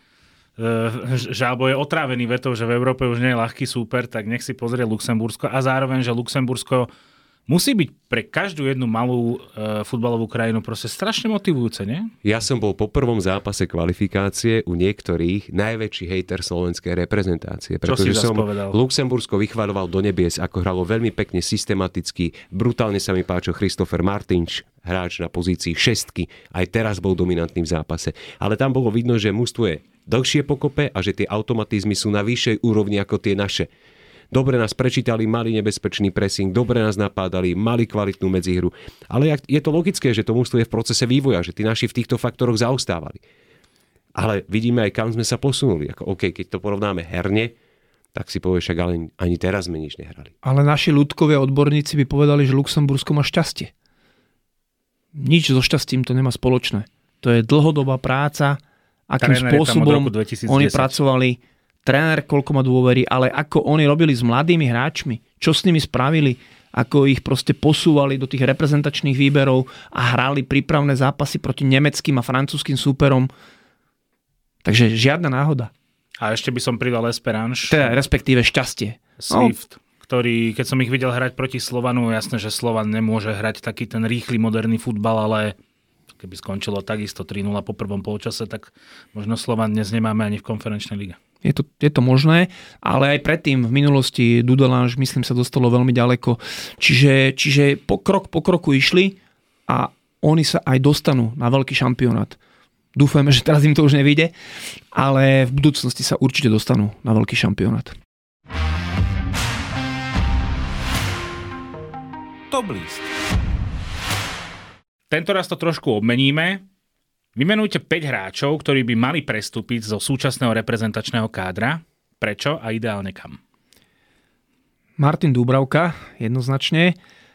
Speaker 3: že alebo je otrávený vetou, že v Európe už nie je ľahký súper, tak nech si pozrie Luxembursko a zároveň, že Luxembursko musí byť pre každú jednu malú e, futbalovú krajinu proste strašne motivujúce, nie?
Speaker 2: Ja som bol po prvom zápase kvalifikácie u niektorých najväčší hejter slovenskej reprezentácie, pretože som povedal? Luxembursko vychvaľoval do nebies, ako hralo veľmi pekne, systematicky. Brutálne sa mi páčil Christopher Martinč, hráč na pozícii šestky. Aj teraz bol dominantný v zápase. Ale tam bolo vidno, že mužstvo je dlhšie pokope a že tie automatizmy sú na vyššej úrovni ako tie naše. Dobre nás prečítali, mali nebezpečný pressing, dobre nás napádali, mali kvalitnú medzihru. Ale je to logické, že to mužstvo je v procese vývoja, že tí naši v týchto faktoroch zaostávali. Ale vidíme aj, kam sme sa posunuli. Ako, OK, keď to porovnáme herne, tak si povieš, však ale ani teraz sme nič nehrali.
Speaker 4: Ale naši ľudkovia odborníci by povedali, že Luxembursko má šťastie. Nič so šťastím to nemá spoločné. To je dlhodobá práca, akým
Speaker 3: Tréner
Speaker 4: spôsobom
Speaker 3: dvetisícdesať.
Speaker 4: Oni pracovali, tréner koľko má dôvery, ale ako oni robili s mladými hráčmi, čo s nimi spravili, ako ich proste posúvali do tých reprezentačných výberov a hrali prípravné zápasy proti nemeckým a francúzským súperom. Takže žiadna náhoda.
Speaker 3: A ešte by som pridal Esperance.
Speaker 4: Teda respektíve šťastie.
Speaker 3: Swift, no. Ktorý, keď som ich videl hrať proti Slovanu, jasné, že Slovan nemôže hrať taký ten rýchly, moderný futbal, ale keby skončilo takisto tri nula po prvom polčase, tak možno Slovan dnes nemáme ani v konferenčnej lige.
Speaker 4: Je to, je to možné, ale aj predtým v minulosti Dudelange, myslím, sa dostalo veľmi ďaleko. Čiže, čiže po krok po kroku išli a oni sa aj dostanú na veľký šampionát. Dúfajme, že teraz im to už nevyjde, ale v budúcnosti sa určite dostanú na veľký šampionát.
Speaker 1: Top list.
Speaker 3: Tento raz to trošku obmeníme. Vymenujte päť hráčov, ktorí by mali prestúpiť zo súčasného reprezentačného kádra. Prečo a ideálne kam?
Speaker 4: Martin Dúbravka, jednoznačne.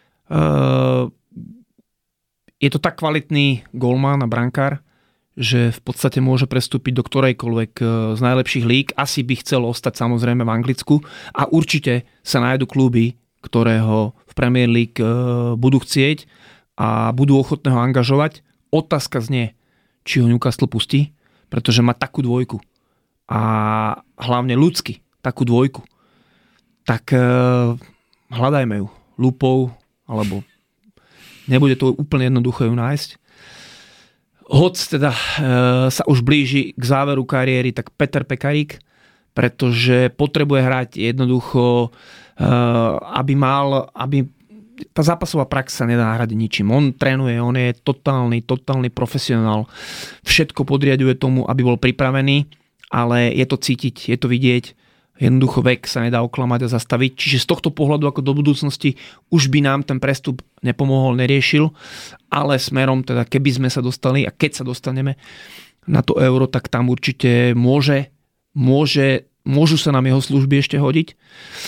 Speaker 4: Je to tak kvalitný golman a brankár, že v podstate môže prestúpiť do ktorejkoľvek z najlepších líg. Asi by chcel ostať samozrejme v Anglicku a určite sa nájdu kluby, ktoré ho v Premier League budú chcieť a budú ochotné ho angažovať. Otázka znie, či ho Newcastle pustí, pretože má takú dvojku. A hlavne ľudsky takú dvojku. Tak e, hľadajme ju lupou, alebo nebude to úplne jednoduché ju nájsť. Hoc teda e, sa už blíži k záveru kariéry, tak Peter Pekarík, pretože potrebuje hrať jednoducho, e, aby mal, aby tá zápasová prax sa nedá nahradiť ničím. On trénuje, on je totálny, totálny profesionál. Všetko podriaďuje tomu, aby bol pripravený, ale je to cítiť, je to vidieť. Jednoducho vek sa nedá oklamať a zastaviť. Čiže z tohto pohľadu ako do budúcnosti už by nám ten prestup nepomohol, neriešil, ale smerom teda, keby sme sa dostali a keď sa dostaneme na to euro, tak tam určite môže, môže, môžu sa nám jeho služby ešte hodiť.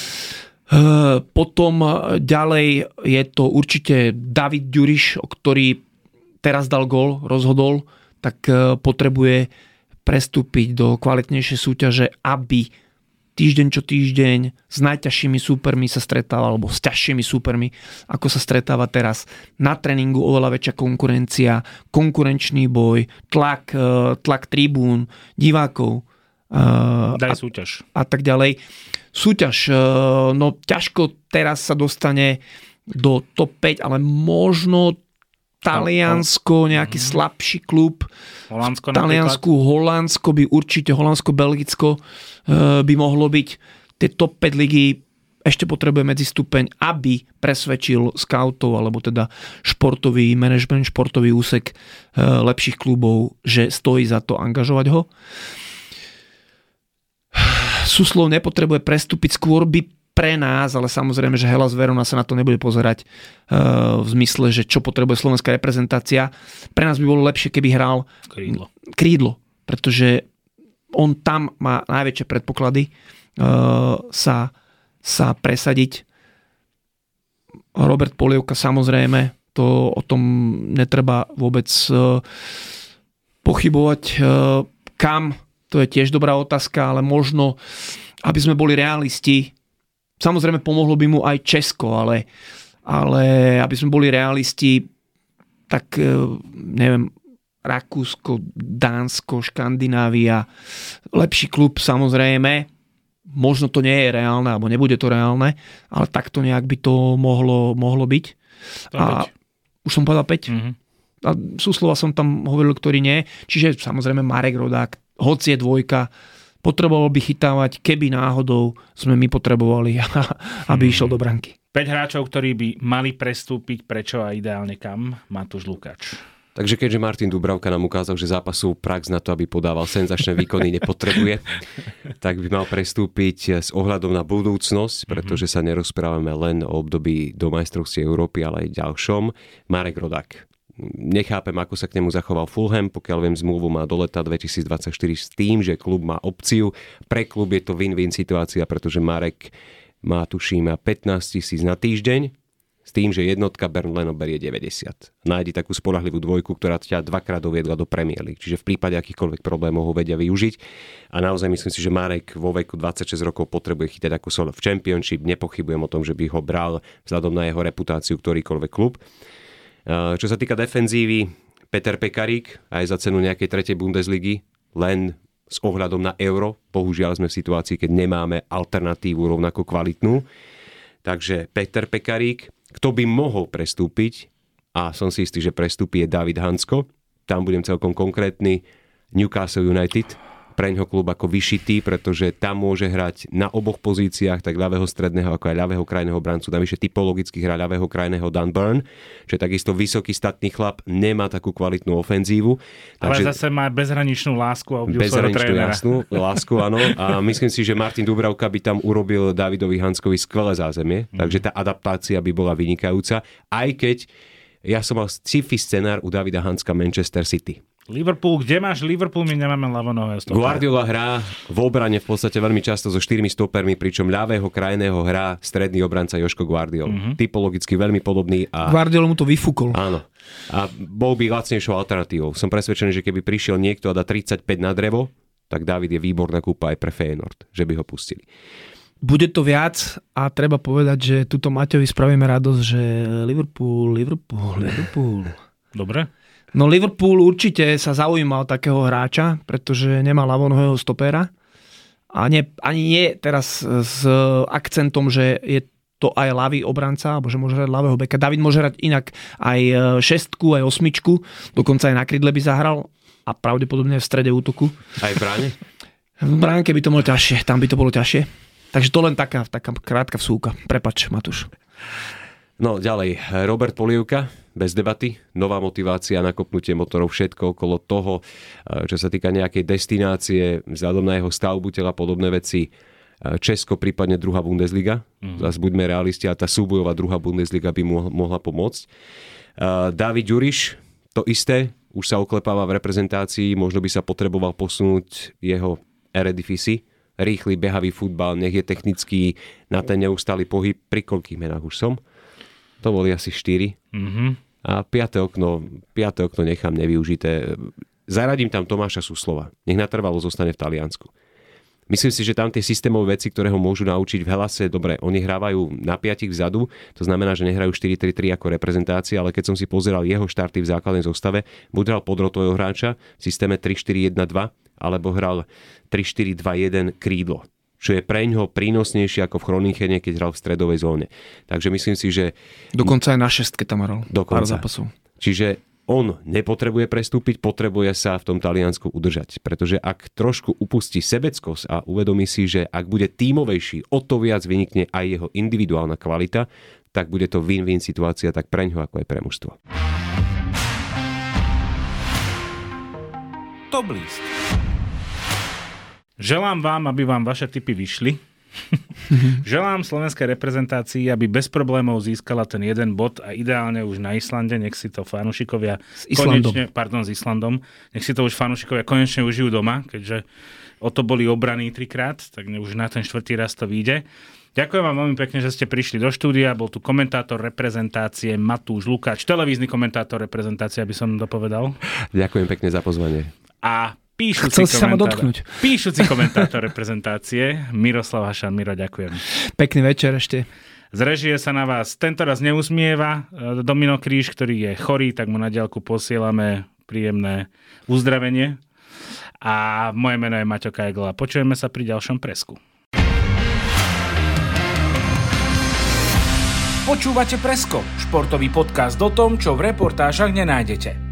Speaker 4: Potom ďalej je to určite David Ďuriš, ktorý teraz dal gól, rozhodol, tak potrebuje prestúpiť do kvalitnejšej súťaže, aby týždeň čo týždeň s najťažšími súpermi sa stretáva, alebo s ťažšími súpermi, ako sa stretáva teraz. Na tréningu oveľa väčšia konkurencia, konkurenčný boj, tlak, tlak tribún, divákov.
Speaker 3: Daj súťaž.
Speaker 4: A, a tak ďalej. Súťaž, no ťažko teraz sa dostane do top päť, ale možno Taliansko, nejaký mm-hmm. slabší klub.
Speaker 3: Holandsko
Speaker 4: napríklad? Taliansku, Holandsko by určite, Holandsko, Belgicko uh, by mohlo byť. Tie top päť ligy ešte potrebuje medzistupeň, aby presvedčil scoutov, alebo teda športový manažment, športový úsek uh, lepších klubov, že stojí za to angažovať ho. Suslov nepotrebuje prestúpiť, skôr by pre nás, ale samozrejme, že Hellas Verona sa na to nebude pozerať uh, v zmysle, že čo potrebuje slovenská reprezentácia. Pre nás by bolo lepšie, keby hral
Speaker 3: krídlo,
Speaker 4: krídlo pretože on tam má najväčšie predpoklady uh, sa, sa presadiť. Robert Polievka, samozrejme, to o tom netreba vôbec uh, pochybovať. Uh, kam? To je tiež dobrá otázka, ale možno, aby sme boli realisti, samozrejme pomohlo by mu aj Česko, ale, ale aby sme boli realisti, tak neviem, Rakúsko, Dánsko, Škandinávia, lepší klub samozrejme, možno to nie je reálne, alebo nebude to reálne, ale takto nejak by to mohlo, mohlo byť. A už som povedal päť. Mm-hmm. A Suslova som tam hovoril, ktorý nie. Čiže samozrejme Marek Rodák, hoci je dvojka, potreboval by chytávať, keby náhodou sme my potrebovali, aby hmm. išiel do branky.
Speaker 3: päť hráčov, ktorí by mali prestúpiť, prečo a ideálne kam? Matúš Lukáč.
Speaker 2: Takže keďže Martin Dúbravka nám ukázal, že zápasovú prax na to, aby podával senzačné výkony, nepotrebuje, tak by mal prestúpiť s ohľadom na budúcnosť, pretože sa nerozprávame len o období do majstrovstiev Európy, ale aj ďalšom. Marek Rodák. Nechápem, ako sa k nemu zachoval Fulham, pokiaľ viem, zmluvu má do leta dvetisícdvadsaťštyri s tým, že klub má opciu. Pre klub je to win-win situácia, pretože Marek má, tuším, pätnásť tisíc na týždeň, s tým, že jednotka Burnley berie deväťdesiat. Nájdi takú spoľahlivú dvojku, ktorá ťa dvakrát doviedla do Premier League. Čiže v prípade akýchkoľvek problémov ho vedia využiť. A naozaj myslím si, že Marek vo veku dvadsaťšesť rokov potrebuje chytať ako sol v Championship. Nepochybujem o tom, že by ho bral vzhľadom na jeho reputáciu ktorýkoľvek klub. Čo sa týka defenzívy, Peter Pekarík aj za cenu nejakej tretej Bundesligy, len s ohľadom na euro. Bohužiaľ sme v situácii, keď nemáme alternatívu rovnako kvalitnú. Takže Peter Pekarík, kto by mohol prestúpiť, a som si istý, že prestúpi, je David Hansko. Tam budem celkom konkrétny. Newcastle United, preňho klub ako vyšitý, pretože tam môže hrať na oboch pozíciách, tak ľavého stredného ako aj ľavého krajného brancu. Navyše typologicky hrá ľavého krajného Dan Burn, čo je takisto vysoký statný chlap, nemá takú kvalitnú ofenzívu.
Speaker 3: Ale takže zase má bezhraničnú lásku a obdiv svojho trénera.
Speaker 2: Bezhraničnú lásku, áno. A myslím si, že Martin Dúbravka by tam urobil Davidovi Hanskovi skvelé zázemie, mm. takže tá adaptácia by bola vynikajúca, aj keď ja som mal sci-fi scenár u Davida Hanska Manchester City.
Speaker 3: Liverpool, kde máš Liverpool? My nemáme ľavonohého stopera.
Speaker 2: Guardiola hrá v obrane v podstate veľmi často so štyrmi stopermi, pričom ľavého krajného hrá stredný obranca Joško Guardiola. Mm-hmm. Typologicky veľmi podobný. A...
Speaker 4: Guardiola mu to vyfúkol.
Speaker 2: Áno. A bol by lacnejšou alternatívou. Som presvedčený, že keby prišiel niekto a dá tridsaťpäť na drevo, tak David je výborná kúpa aj pre Feyenoord, že by ho pustili.
Speaker 4: Bude to viac a treba povedať, že tuto Maťovi spravíme radosť, že Liverpool, Liverpool, Liverpool.
Speaker 3: Dobre.
Speaker 4: No Liverpool určite sa zaujímal takého hráča, pretože nemá ľavonohého stopera. A nie, ani nie teraz s akcentom, že je to aj ľavý obranca, alebo že môže hrať ľavého beka. David môže hrať inak aj šestku, aj osmičku, dokonca aj na krydle by zahral a pravdepodobne v strede útoku.
Speaker 2: Aj v bráne?
Speaker 4: V bránke by to bolo ťažšie, tam by to bolo ťažšie. Takže to len taká, taká krátka vsúka. Prepač, Matúš.
Speaker 2: No ďalej, Robert Polievka, bez debaty, nová motivácia, nakopnutie motorov, všetko okolo toho, čo sa týka nejakej destinácie, vzhľadom na jeho stavbu tela, podobné veci. Česko, prípadne druhá Bundesliga. Mm. Zas buďme realisti, a tá súbojová druhá Bundesliga by mohla pomôcť. David Ďuriš, to isté, už sa oklepáva v reprezentácii, možno by sa potreboval posunúť jeho Eredivisie, rýchly, behavý futbal, nech je technický, na ten neustály pohyb. Pri koľkých menách už som? To boli asi štyri. Mm-hmm. A piaté okno, piaté okno nechám nevyužité. Zaradím tam Tomáša Suslova. Nech natrvalo zostane v Taliansku. Myslím si, že tam tie systémové veci, ktoré ho môžu naučiť v Hellase, dobre, oni hrávajú na piatich vzadu, to znamená, že nehrajú štyri tri tri ako reprezentácia, ale keď som si pozeral jeho štarty v základnej zostave, buď hral podrotového hráča v systéme tri štyri jedna dva, alebo hral tri štyri dva jeden krídlo, čo je preňho prínosnejšie ako v Chroningene, keď hral v stredovej zóne. Takže myslím si, že...
Speaker 4: Dokonca aj na šestke tam hral.
Speaker 2: Dokonca.
Speaker 4: Pár zápasov.
Speaker 2: Čiže on nepotrebuje prestúpiť, potrebuje sa v tom Taliansku udržať. Pretože ak trošku upustí sebeckosť a uvedomí si, že ak bude tímovejší, o to viac vynikne aj jeho individuálna kvalita, tak bude to win-win situácia tak preňho, ako aj pre mužstvo.
Speaker 1: Top list.
Speaker 3: Želám vám, aby vám vaše tipy vyšli. Želám slovenskej reprezentácii, aby bez problémov získala ten jeden bod a ideálne už na Islande, nech si to fanúšikovia konečne, pardon, s Islandom, nech si to už fanúšikovia konečne užijú doma, keďže o to boli obraní trikrát, tak už na ten štvrtý raz to vyjde. Ďakujem vám veľmi pekne, že ste prišli do štúdia, bol tu komentátor reprezentácie Matúš Lukáč, televízny komentátor reprezentácie, aby som dopovedal.
Speaker 2: Ďakujem pekne za pozvanie.
Speaker 3: A Píšuci
Speaker 4: Chcel si sa ma dotknúť.
Speaker 3: Píšuci komentátor reprezentácie Miroslav Hašan. Miro, ďakujem.
Speaker 4: Pekný večer ešte.
Speaker 3: Z režie sa na vás tento raz neusmieva Domino Kríž, ktorý je chorý, tak mu na diaľku posielame príjemné uzdravenie. A moje meno je Maťo Kajgl a počujeme sa pri ďalšom Presku.
Speaker 1: Počúvate Presko, športový podcast o tom, čo v reportážach nenájdete.